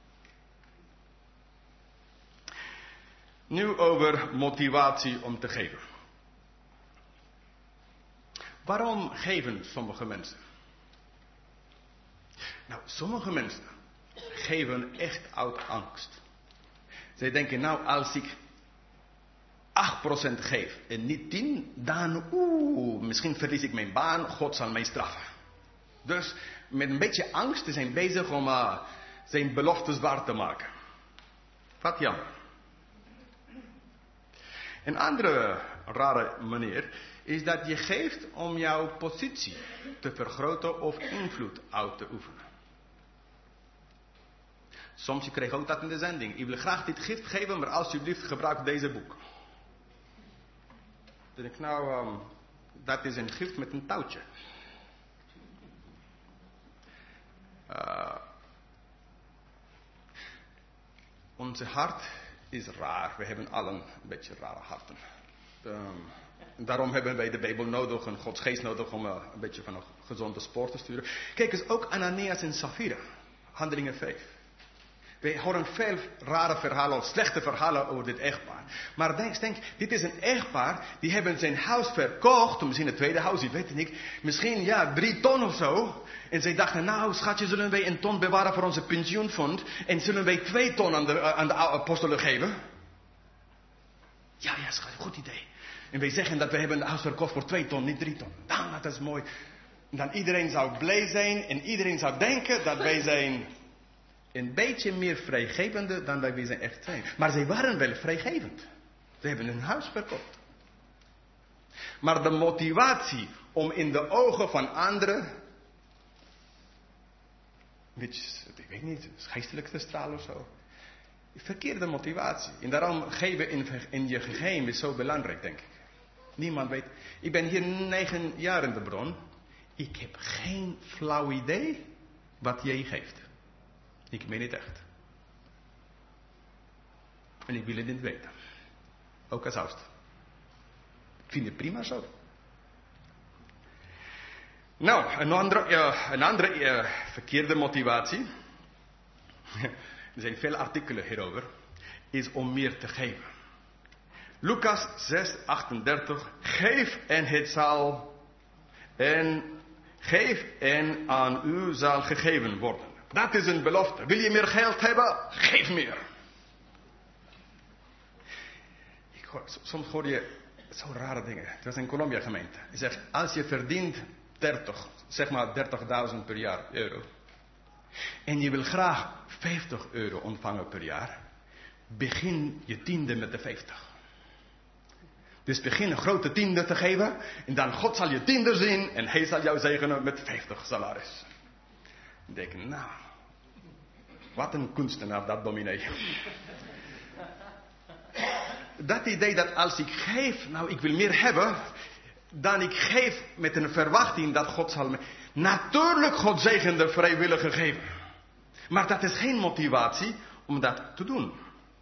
Nu over motivatie om te geven. Waarom geven sommige mensen? Nou, sommige mensen geven echt uit angst. Zij denken, nou, als ik acht procent geef en niet tien, dan oeh, misschien verlies ik mijn baan, God zal mij straffen. Dus met een beetje angst zijn ze bezig om uh, zijn beloftes waar te maken. Wat jammer. Een andere rare manier is dat je geeft om jouw positie te vergroten of invloed uit te oefenen. Soms je krijgt ook dat in de zending. Ik wil graag dit gift geven, maar alsjeblieft gebruik deze boek. Dan denk ik, nou, um, dat is een gift met een touwtje. Uh, onze hart is raar. We hebben allen een beetje rare harten. Um, daarom hebben wij de Bijbel nodig en Gods geest nodig om uh, een beetje van een gezonde spoor te sturen. Kijk eens, ook Ananias en Safira. Handelingen vijf. We horen veel rare verhalen of slechte verhalen over dit echtpaar. Maar denk, denk, dit is een echtpaar, die hebben zijn huis verkocht, of misschien het tweede huis, ik weet het niet. Misschien ja, drie ton of zo. En zij dachten, nou schatje, zullen wij een ton bewaren voor onze pensioenfonds. En zullen wij twee ton aan de, aan de apostelen geven? Ja, ja schatje, goed idee. En wij zeggen dat we hebben het huis verkocht voor twee ton, niet drie ton. Nou, dat is mooi. En dan iedereen zou blij zijn en iedereen zou denken dat wij zijn een beetje meer vrijgevende dan wij zijn echt zijn. Maar zij waren wel vrijgevend. Ze hebben hun huis verkocht. Maar de motivatie om in de ogen van anderen, beetje, ik weet niet, geestelijk te stralen of zo. Verkeerde motivatie. En daarom geven in, in je geheim is zo belangrijk, denk ik. Niemand weet. Ik ben hier negen jaar in de bron. Ik heb geen flauw idee wat jij geeft. Ik meen het echt. En ik wil het niet weten. Ook als oudste. Ik vind het prima zo. Nou, een andere, uh, een andere uh, verkeerde motivatie. Er zijn veel artikelen hierover. Is om meer te geven. Lucas zes achtendertig. Geef en het zal. En geef en aan u zal gegeven worden. Dat is een belofte. Wil je meer geld hebben? Geef meer. Ik hoor, soms hoor je zo rare dingen. Het was in Colombia gemeente. Hij zegt, als je verdient dertig, zeg maar dertigduizend per jaar euro. En je wil graag vijftig euro ontvangen per jaar. Begin je tiende met de vijftig. Dus begin een grote tiende te geven. En dan God zal je tiende zien. En hij zal jou zegenen met vijftig salaris. Ik denk, nou. Wat een kunstenaar dat dominee. Dat idee dat als ik geef. Nou ik wil meer hebben. Dan ik geef met een verwachting dat God zal me. Natuurlijk God zegen de vrijwillige geven. Maar dat is geen motivatie om dat te doen.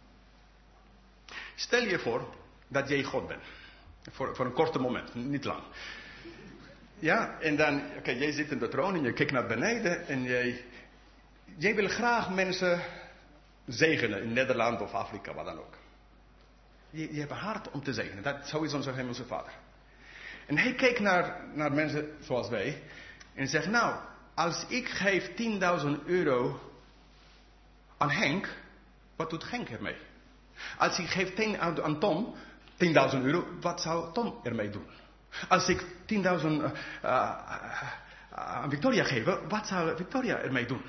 Stel je voor dat jij God bent. Voor, voor een korte moment, niet lang. Ja, en dan, oké, okay, jij zit in de troon en je kijkt naar beneden en jij, jij wil graag mensen zegenen in Nederland of Afrika, wat dan ook. Je, je hebt een hart om te zegenen, dat, zo is onze hemelse Vader. En hij kijkt naar, naar mensen zoals wij en zegt, nou, als ik geef tienduizend euro aan Henk, wat doet Henk ermee? Als ik geef tien aan Tom, tienduizend euro, wat zou Tom ermee doen? Als ik tienduizend uh, uh, aan Victoria geef, wat zou Victoria ermee doen?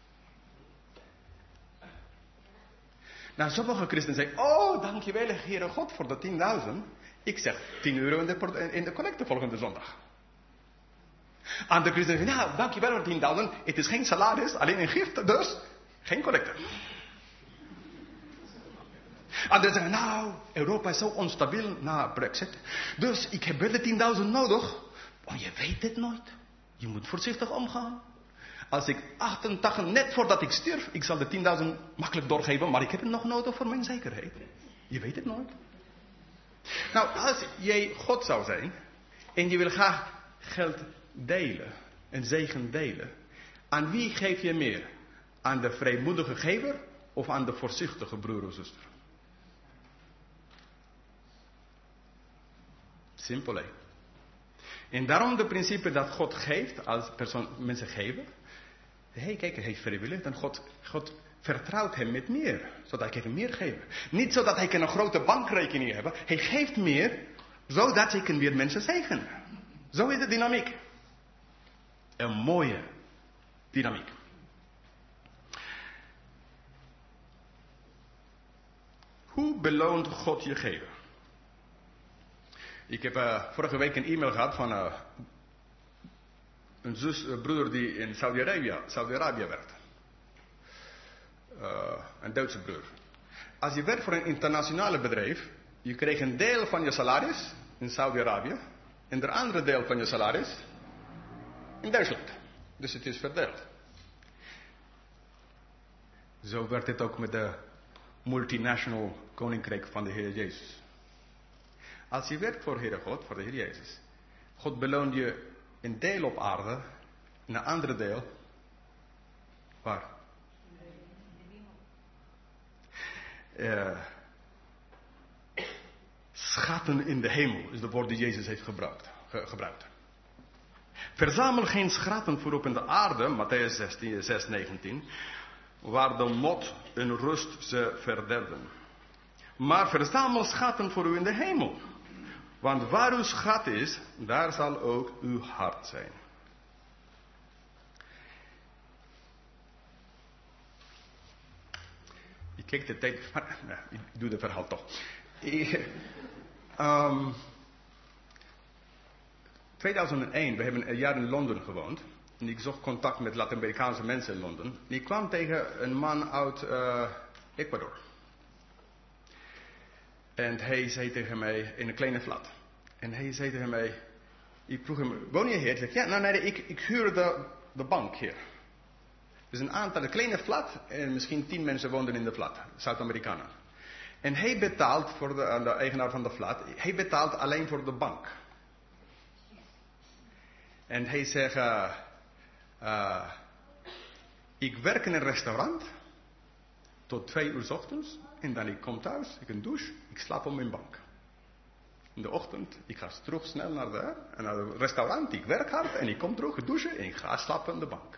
Nou, sommige christenen zeggen, oh, dankjewel, Heere God, voor de tienduizend. Ik zeg tien euro in de, in de collecte volgende zondag. Andere christenen zeggen, nou, dankjewel voor tienduizend. Het is geen salaris, alleen een gift, dus geen collecte. Anderen zeggen, nou, Europa is zo onstabiel na Brexit. Dus ik heb wel de tienduizend nodig. Oh, je weet het nooit. Je moet voorzichtig omgaan. Als ik achtentachtig, net voordat ik stierf, ik zal de tienduizend makkelijk doorgeven, maar ik heb het nog nodig voor mijn zekerheid. Je weet het nooit. Nou, als jij God zou zijn, en je wil graag geld delen, een zegen delen, aan wie geef je meer? Aan de vrijmoedige gever of aan de voorzichtige broer of zuster? Simpel, hè. En daarom de principe dat God geeft, als persoon, mensen geven. Hé, hey, kijk, hij heeft vrijwillig, dan God, God vertrouwt hem met meer, zodat hij kan meer geven. Niet zodat hij kan een grote bankrekening hebben. Hij geeft meer, zodat hij kan weer mensen zegenen. Zo is de dynamiek. Een mooie dynamiek. Hoe beloont God je geven? Ik heb uh, vorige week een e-mail gehad van uh, een zus, uh, broeder die in Saudi-Arabië, Saudi-Arabië werkt. Uh, een Duitse broer. Als je werkt voor een internationale bedrijf, je krijgt een deel van je salaris in Saudi-Arabië en de andere deel van je salaris in Duitsland. Dus het is verdeeld. Zo werkt het ook met de multinational koninkrijk van de Heer Jezus. Als je werkt voor Heere God, voor de Heer Jezus. God beloont je een deel op aarde. En een andere deel. Waar? Uh, schatten in de hemel is de woord die Jezus heeft gebruikt. Ge, gebruikt. Verzamel geen schatten voor op in de aarde, Matthäus zestien, zes, negentien. Waar de mot en rust ze verderven. Maar verzamel schatten voor u in de hemel. Want waar uw schat is, daar zal ook uw hart zijn. Ik kijk de tijd. Maar, nou, ik doe de verhaal toch. Ik, um, tweeduizend één, we hebben een jaar in Londen gewoond. En ik zocht contact met Latijns-Amerikaanse mensen in Londen. En ik kwam tegen een man uit uh, Ecuador. En hij zei tegen mij, in een kleine flat. En hij zei tegen mij, ik vroeg hem, woon je hier? Ik zei, ja, nou nee, ik, ik huur de, de bank hier. Dus een aantal, een kleine flat, en misschien tien mensen woonden in de flat, Zuid-Amerikanen. En hij betaalt voor de, de eigenaar van de flat, hij betaalt alleen voor de bank. En hij zegt, uh, uh, ik werk in een restaurant, tot twee uur 's ochtends, en dan ik kom thuis, ik een douche, ik slaap op mijn bank. in de ochtend, ik ga terug snel naar, de, naar het restaurant, ik werk hard en ik kom terug, douchen en ik ga slapen op de bank.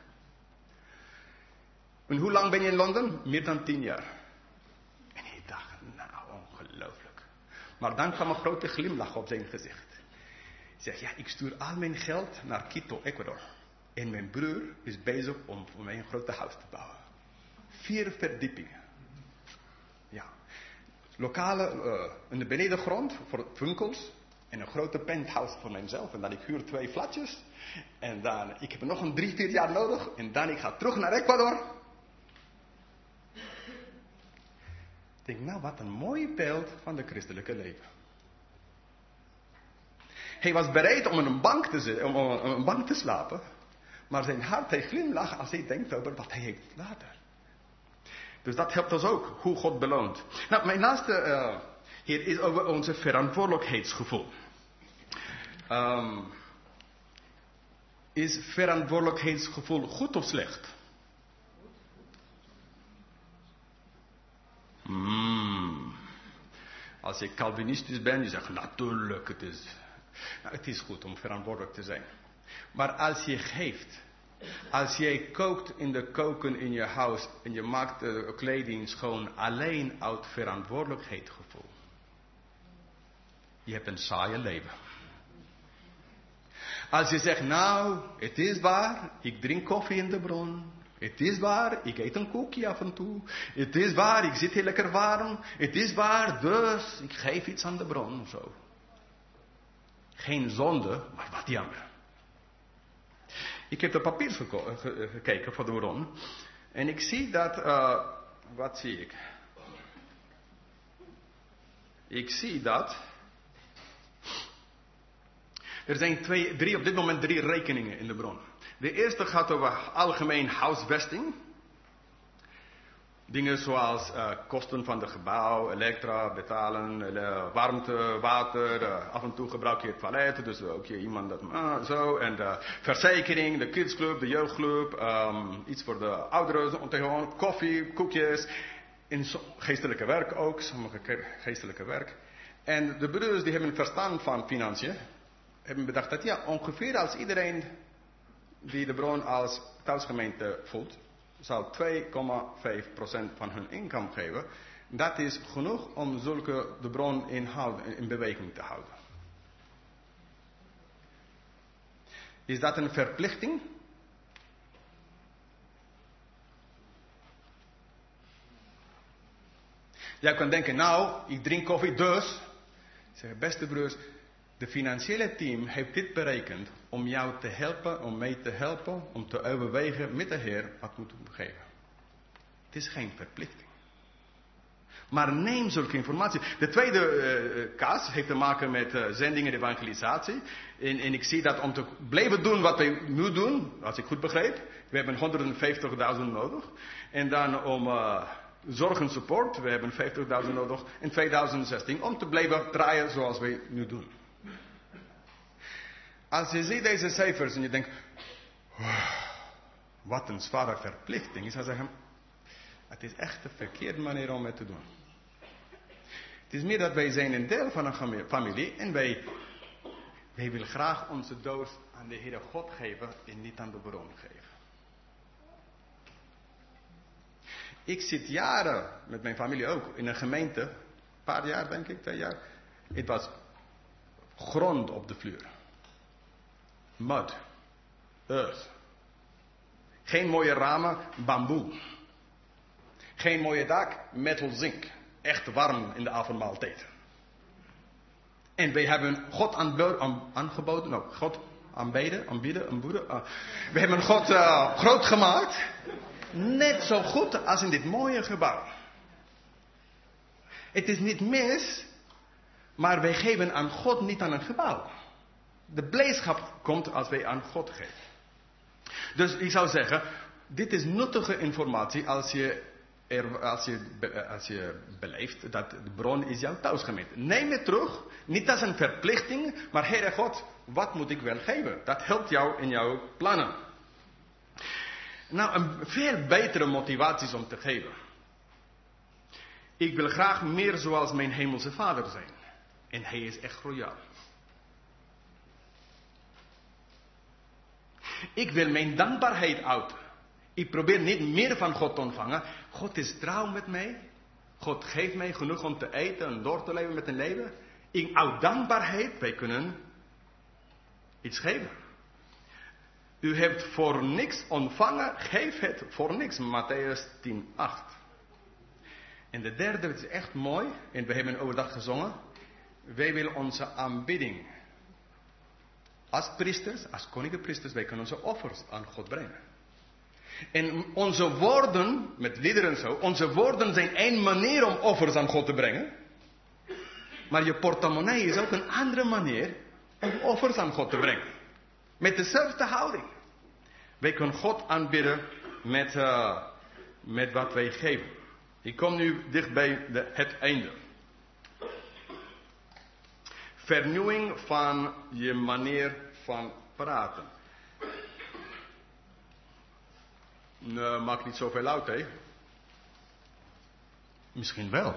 En hoe lang ben je in Londen? Meer dan tien jaar. En ik dacht, nou, ongelooflijk. Maar dan kwam een grote glimlach op zijn gezicht. Hij zegt, ja, ik stuur al mijn geld naar Quito, Ecuador. En mijn broer is bezig om voor mij een grote huis te bouwen. Vier verdiepingen. Ja. Lokale, uh, in de benedengrond voor winkels. En een grote penthouse voor mijzelf. En dan ik huur twee flatjes. En dan, ik heb nog een drie, vier jaar nodig. En dan ik ga terug naar Ecuador. Ik denk, nou wat een mooi beeld van de christelijke leven. Hij was bereid om in een bank te, zitten, om op een bank te slapen. Maar zijn hart heeft glimlach als hij denkt over wat hij heeft later. Dus dat helpt ons ook, hoe God beloont. Nou, mijn laatste uh, hier is over onze verantwoordelijkheidsgevoel. Um, is verantwoordelijkheidsgevoel goed of slecht? Hmm. Als je Calvinistisch bent, je zegt natuurlijk, het is, nou, het is goed om verantwoordelijk te zijn. Maar als je geeft, als jij kookt in de koken in je huis en je maakt de kleding schoon alleen uit verantwoordelijkheidsgevoel. Je hebt een saaie leven. Als je zegt, nou, het is waar, ik drink koffie in de bron. Het is waar, ik eet een koekje af en toe. Het is waar, ik zit heel lekker warm. Het is waar, dus ik geef iets aan de bron of zo. Geen zonde, maar wat jammer. Ik heb de papier geko- ge- gekeken voor de bron. En ik zie dat, uh, wat zie ik? Ik zie dat er zijn twee, drie, op dit moment drie rekeningen in de bron. De eerste gaat over algemeen huisvesting. Dingen zoals uh, kosten van het gebouw, elektra, betalen, uh, warmte, water. Uh, af en toe gebruik je het toilet, dus ook je iemand dat uh, zo. En de verzekering, de kidsclub, de jeugdclub, um, iets voor de ouderen, koffie, koekjes. In so- geestelijke werk ook, sommige geestelijke werk. En de broeders die hebben verstand van financiën, hebben bedacht dat ja, ongeveer als iedereen die de bron als thuisgemeente voelt, zal twee komma vijf procent van hun inkomen geven. Dat is genoeg om zulke de bron in, houden, in beweging te houden. Is dat een verplichting? Jij kan denken, nou, ik drink koffie dus. Ik zeg, beste broers, de financiële team heeft dit berekend om jou te helpen, om mee te helpen, om te overwegen met de Heer wat moet we geven. Het is geen verplichting. Maar neem zulke informatie. De tweede uh, kaas heeft te maken met uh, zending en evangelisatie. En, en ik zie dat om te blijven doen wat wij nu doen, als ik goed begreep. We hebben honderdvijftigduizend nodig. En dan om uh, zorg en support, we hebben vijftigduizend nodig in tweeduizend zestien. Om te blijven draaien zoals wij nu doen. Als je ziet deze cijfers en je denkt, wat een zware verplichting. Ik zou zeggen, het is echt de verkeerde manier om het te doen. Het is meer dat wij zijn een deel van een familie en wij, wij willen graag onze doos aan de Heere God geven en niet aan de bron geven. Ik zit jaren met mijn familie ook in een gemeente, een paar jaar denk ik, twee jaar. Het was grond op de vloer. Mud. Earth. Geen mooie ramen, bamboe. Geen mooie dak, metal zink. Echt warm in de avondmaaltijd. En wij hebben God aangeboden, nou, God aanbeden, aanbieden, aanboeden. Uh, we hebben God uh, groot gemaakt. Net zo goed als in dit mooie gebouw. Het is niet mis, maar wij geven aan God niet aan een gebouw. De blijdschap komt als wij aan God geven. Dus ik zou zeggen, dit is nuttige informatie als je, er, als je, als je beleeft dat de bron is jouw thuisgemeente. Neem het terug, niet als een verplichting, maar Heere God, wat moet ik wel geven? Dat helpt jou in jouw plannen. Nou, een veel betere motivatie is om te geven. Ik wil graag meer zoals mijn hemelse Vader zijn. En hij is echt royaal. Ik wil mijn dankbaarheid uiten. Ik probeer niet meer van God te ontvangen. God is trouw met mij. God geeft mij genoeg om te eten en door te leven met een leven. In uit dankbaarheid, wij kunnen iets geven. U hebt voor niks ontvangen, geef het voor niks. Matthäus tien acht. En de derde, het is echt mooi. En we hebben overdag gezongen. Wij willen onze aanbidding. Als priesters, als koninklijke priesters, wij kunnen onze offers aan God brengen. En onze woorden, met liederen en zo, onze woorden zijn één manier om offers aan God te brengen. Maar je portemonnee is ook een andere manier om offers aan God te brengen. Met dezelfde houding. Wij kunnen God aanbidden met, uh, met wat wij geven. Ik kom nu dicht bij de, het einde. Vernieuwing van je manier van praten. Nee, maakt niet zoveel uit, hè? Misschien wel.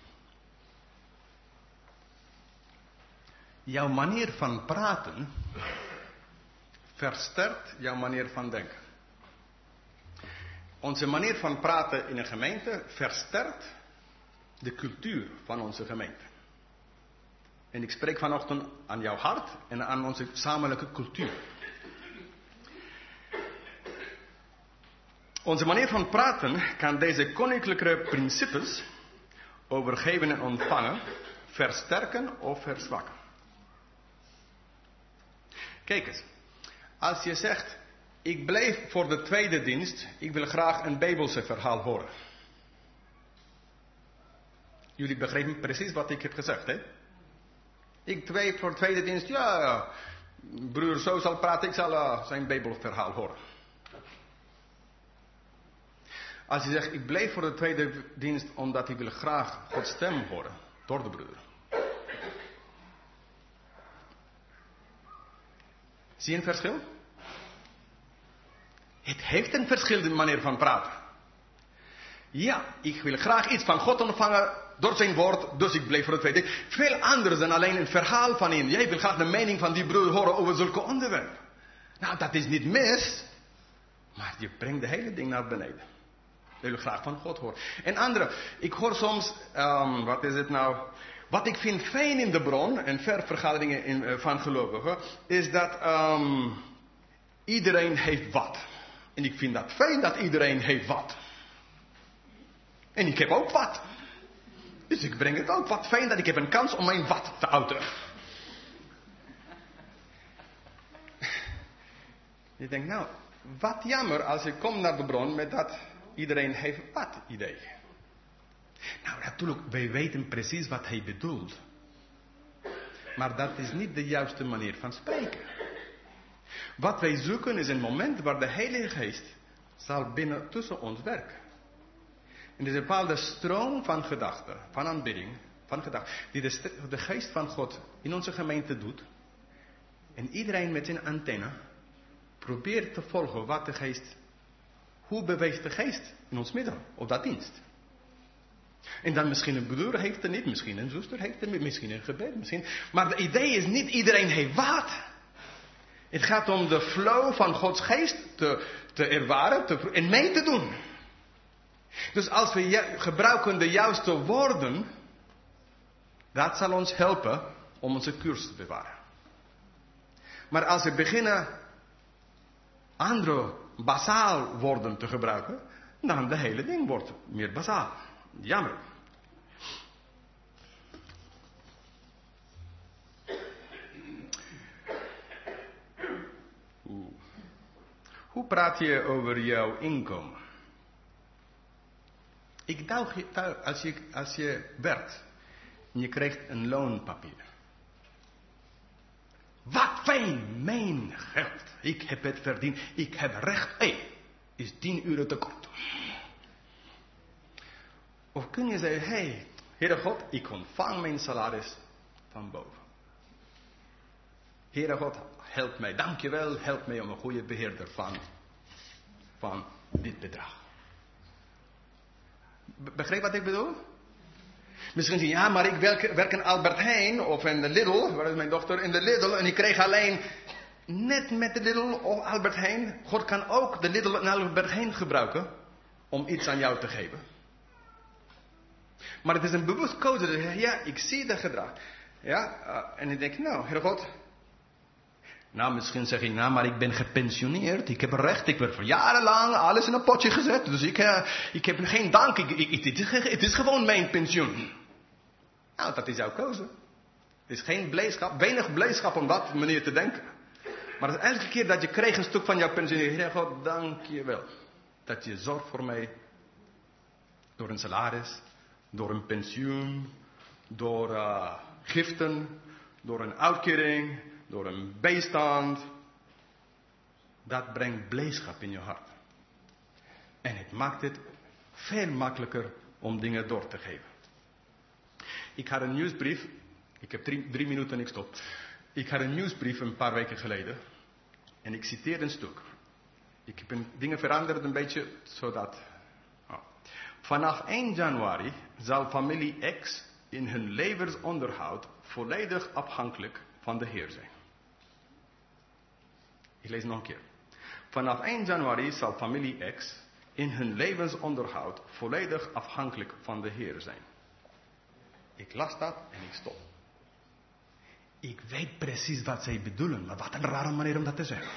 Jouw manier van praten versterkt jouw manier van denken. Onze manier van praten in een gemeente versterkt de cultuur van onze gemeente. En ik spreek vanochtend aan jouw hart en aan onze gezamenlijke cultuur. Onze manier van praten kan deze koninklijke principes over geven en ontvangen versterken of verzwakken. Kijk eens, als je zegt, ik blijf voor de tweede dienst, ik wil graag een Bijbelse verhaal horen. Jullie begrijpen precies wat ik heb gezegd, hè? Ik blijf voor de tweede dienst, ja, broer zo zal praten, ik zal uh, zijn Bijbelverhaal horen. Als je zegt, ik blijf voor de tweede dienst omdat ik wil graag Gods stem horen, door de broeder. Zie je een verschil? Het heeft een verschillende manier van praten. Ja, ik wil graag iets van God ontvangen door zijn woord, dus ik blijf voor de tweede. Veel anders dan alleen een verhaal van hem. Jij wil graag de mening van die broer horen over zulke onderwerpen. Nou, dat is niet mis, maar je brengt de hele ding naar beneden. Ik wil graag van God horen. En andere, ik hoor soms, um, wat is het nou? Wat ik vind fijn in de bron en ververgaderingen in, uh, van gelovigen, is dat um, iedereen heeft wat. En ik vind dat fijn dat iedereen heeft wat. En ik heb ook wat. Dus ik breng het ook. Wat fijn dat ik heb een kans om mijn wat te uiten. Je denkt, nou, wat jammer als je komt naar de bron met dat iedereen heeft wat idee. Nou, natuurlijk, wij weten precies wat hij bedoelt. Maar dat is niet de juiste manier van spreken. Wat wij zoeken is een moment waar de Heilige Geest zal binnen tussen ons werken. En er is een bepaalde stroom van gedachten, van aanbidding, van gedachten, die de, de Geest van God in onze gemeente doet. En iedereen met zijn antenne probeert te volgen wat de Geest, hoe beweegt de Geest in ons midden, op dat dienst. En dan misschien een broer heeft het niet, misschien een zuster heeft het niet, misschien een gebed, misschien. Maar het idee is niet iedereen heeft wat. Het gaat om de flow van Gods Geest te, te ervaren te, en mee te doen. Dus als we ju- gebruiken de juiste woorden, dat zal ons helpen om onze koers te bewaren. Maar als we beginnen andere basaal woorden te gebruiken, dan de hele ding wordt meer basaal. Jammer. Hoe praat je over jouw inkomen? Ik duig je, als je, als je werkt en je krijgt een loonpapier. Wat fijn, mijn geld. Ik heb het verdiend. Ik heb recht. Hé, hey, is tien uur tekort. Of kun je zeggen, hé, hey, Heere God, ik ontvang mijn salaris van boven. Heere God, help mij, dankjewel, help mij om een goede beheerder van, van dit bedrag. Begrijp wat ik bedoel? Misschien zeg je, ja, maar ik werk, werk in Albert Heijn of in de Lidl, waar is mijn dochter, in de Lidl, en ik kreeg alleen net met de Lidl of Albert Heijn. God kan ook de Lidl en Albert Heijn gebruiken om iets aan jou te geven. Maar het is een bewust keuze. Ja, ik zie dat gedrag. Ja, uh, en ik denk, nou, Heer God. Nou, misschien zeg ik, nou, maar ik ben gepensioneerd. Ik heb een recht. Ik werd voor jarenlang alles in een potje gezet. Dus ik, uh, ik heb geen dank. Ik, ik, het, is, het is gewoon mijn pensioen. Nou, dat is jouw keuze. Het is geen blijdschap. Weinig blijdschap om dat manier te denken. Maar elke keer dat je kreeg een stuk van jouw pensioen. Heer God, dank je wel. Dat je zorgt voor mij. Door een salaris. Door een pensioen. Door uh, giften. Door een uitkering. Door een bijstand. Dat brengt blijdschap in je hart. En het maakt het veel makkelijker om dingen door te geven. Ik had een nieuwsbrief. Ik heb drie, drie minuten en ik stop. Ik had een nieuwsbrief een paar weken geleden. En ik citeer een stuk. Ik heb een, dingen veranderd een beetje. Zodat. Oh. Vanaf één januari zal familie X in hun levensonderhoud volledig afhankelijk van de Heer zijn. Ik lees nog een keer. Vanaf één januari zal familie X in hun levensonderhoud volledig afhankelijk van de Heer zijn. Ik las dat en ik stop. Ik weet precies wat zij bedoelen, maar wat een rare manier om dat te zeggen.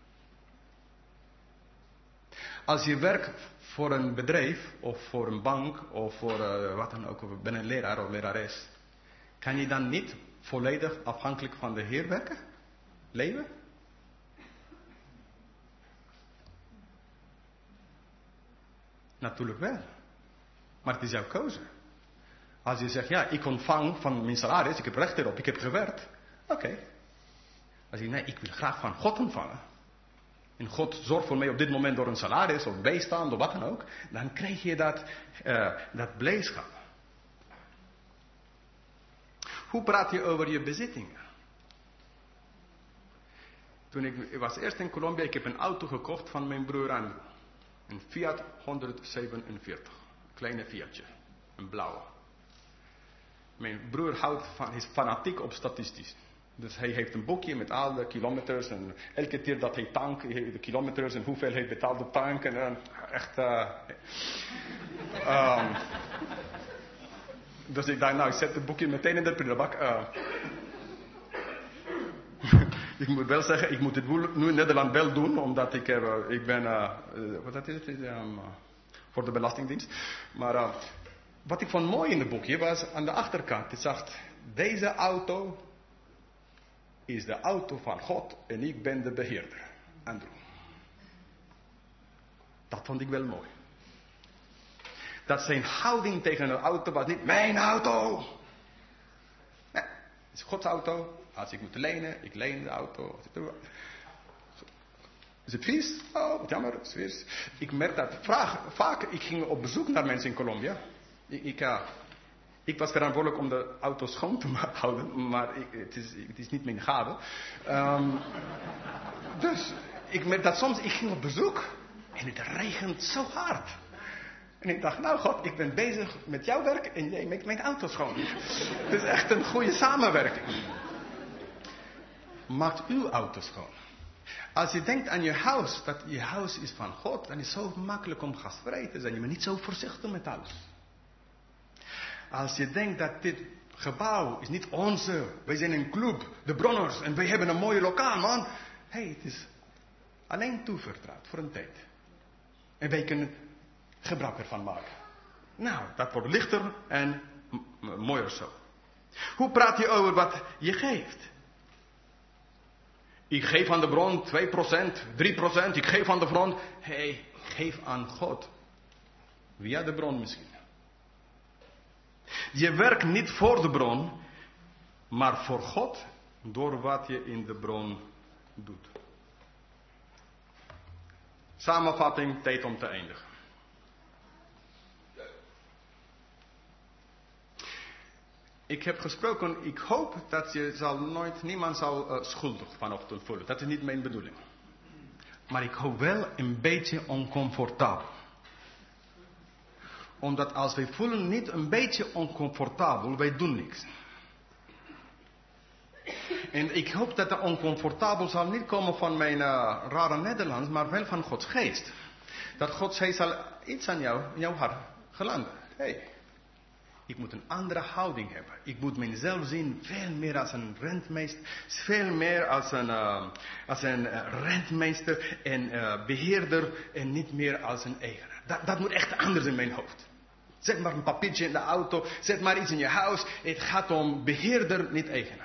Als je werkt voor een bedrijf, of voor een bank, of voor uh, wat dan ook, of ben een leraar of lerares, kan je dan niet volledig afhankelijk van de Heer werken? Leven? Natuurlijk wel. Maar het is jouw keuze. Als je zegt, ja, ik ontvang van mijn salaris, ik heb recht erop, ik heb gewerkt. Oké. Okay. Als je nee, ik wil graag van God ontvangen. En God zorgt voor mij op dit moment door een salaris, of bijstand, of wat dan ook. Dan krijg je dat, uh, dat blijdschap. Hoe praat je over je bezittingen? Toen ik, ik was eerst in Colombia, ik heb een auto gekocht van mijn broer Andrew. Een Fiat honderdzevenenveertig. Een kleine Fiatje. Een blauwe. Mijn broer houdt van, is fanatiek op statistisch. Dus hij heeft een boekje met al de kilometers. En elke keer dat hij tankt, de kilometers en hoeveel hij betaalt op tank. En uh, echt... Uh, um, dus ik dacht, nou, ik zet het boekje meteen in de prullenbak. Uh, ik moet wel zeggen, ik moet het nu in Nederland wel doen, omdat ik, uh, ik ben, uh, uh, wat is het, um, uh, voor de Belastingdienst. Maar uh, wat ik vond mooi in het boekje was, aan de achterkant, het zegt, deze auto is de auto van God en ik ben de beheerder. Andrew. Dat vond ik wel mooi. Dat zijn houding tegen een auto was niet mijn auto. Nee, het is Gods auto. Als ik moet lenen, ik leen de auto. Is het vies? Oh, wat jammer, het is vies. Ik merk dat vraag, vaak, ik ging op bezoek naar mensen in Colombia. Ik, ik, uh, ik was verantwoordelijk om de auto schoon te houden, maar ik, het, is, het is niet mijn gave. Um, dus ik merk dat soms, ik ging op bezoek en het regent zo hard. En ik dacht, nou God, ik ben bezig met jouw werk en jij maakt mijn auto schoon. Het is echt een goede samenwerking. Maakt uw auto schoon. Als je denkt aan je huis, dat je huis is van God, dan is het zo makkelijk om gastvrij te zijn. Je bent niet zo voorzichtig met alles. Als je denkt dat dit gebouw is niet onze, wij zijn een club, de Bronners, en wij hebben een mooie lokaal, man. Hé, hey, het is alleen toevertrouwd voor een tijd. En wij kunnen gebruik ervan maken. Nou, dat wordt lichter en m- mooier zo. Hoe praat je over wat je geeft? Ik geef aan de bron twee procent, drie procent, ik geef aan de bron. Hé, hey, geef aan God. Via de bron misschien. Je werkt niet voor de bron, maar voor God door wat je in de bron doet. Samenvatting, tijd om te eindigen. Ik heb gesproken, ik hoop dat je zal nooit, niemand zal uh, schuldig vanochtend voelen. Dat is niet mijn bedoeling. Maar ik hoop wel een beetje oncomfortabel. Omdat als wij voelen niet een beetje oncomfortabel, wij doen niks. En ik hoop dat de oncomfortabel zal niet komen van mijn uh, rare Nederlands, maar wel van Gods geest. Dat Gods geest zal iets aan jou, in jouw hart gelanden. Hey, ik moet een andere houding hebben. Ik moet mezelf zien veel meer als een rentmeester, veel meer als een, uh, als een uh, rentmeester en uh, beheerder en niet meer als een eigenaar. Dat, dat moet echt anders in mijn hoofd. Zet maar een papiertje in de auto, zet maar iets in je huis. Het gaat om beheerder, niet eigenaar.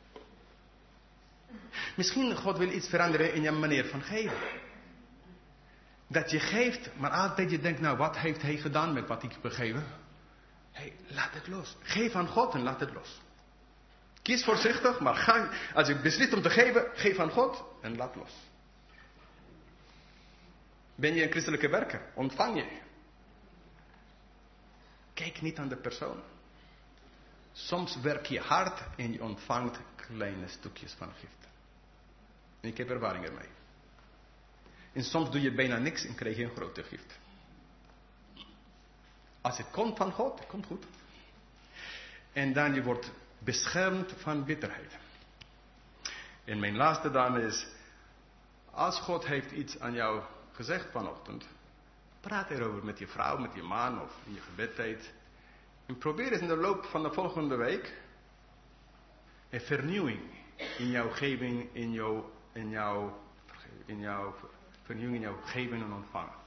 Misschien God wil iets veranderen in je manier van geven. Dat je geeft, maar altijd je denkt, nou wat heeft hij gedaan met wat ik heb gegeven? Hey, laat het los. Geef aan God en laat het los. Kies voorzichtig, maar ga, als je beslist om te geven, geef aan God en laat los. Ben je een christelijke werker? Ontvang je. Kijk niet aan de persoon. Soms werk je hard en je ontvangt kleine stukjes van gift. En ik heb ervaring ermee. En soms doe je bijna niks en krijg je een grote gift. Als het komt van God, het komt goed. En dan je wordt beschermd van bitterheid. En mijn laatste dan is, als God heeft iets aan jou gezegd vanochtend, praat erover met je vrouw, met je man of in je gebedtijd. En probeer eens in de loop van de volgende week een vernieuwing in jouw geving, in jouw, in jouw, in jouw vernieuwing in jouw geven en ontvangen.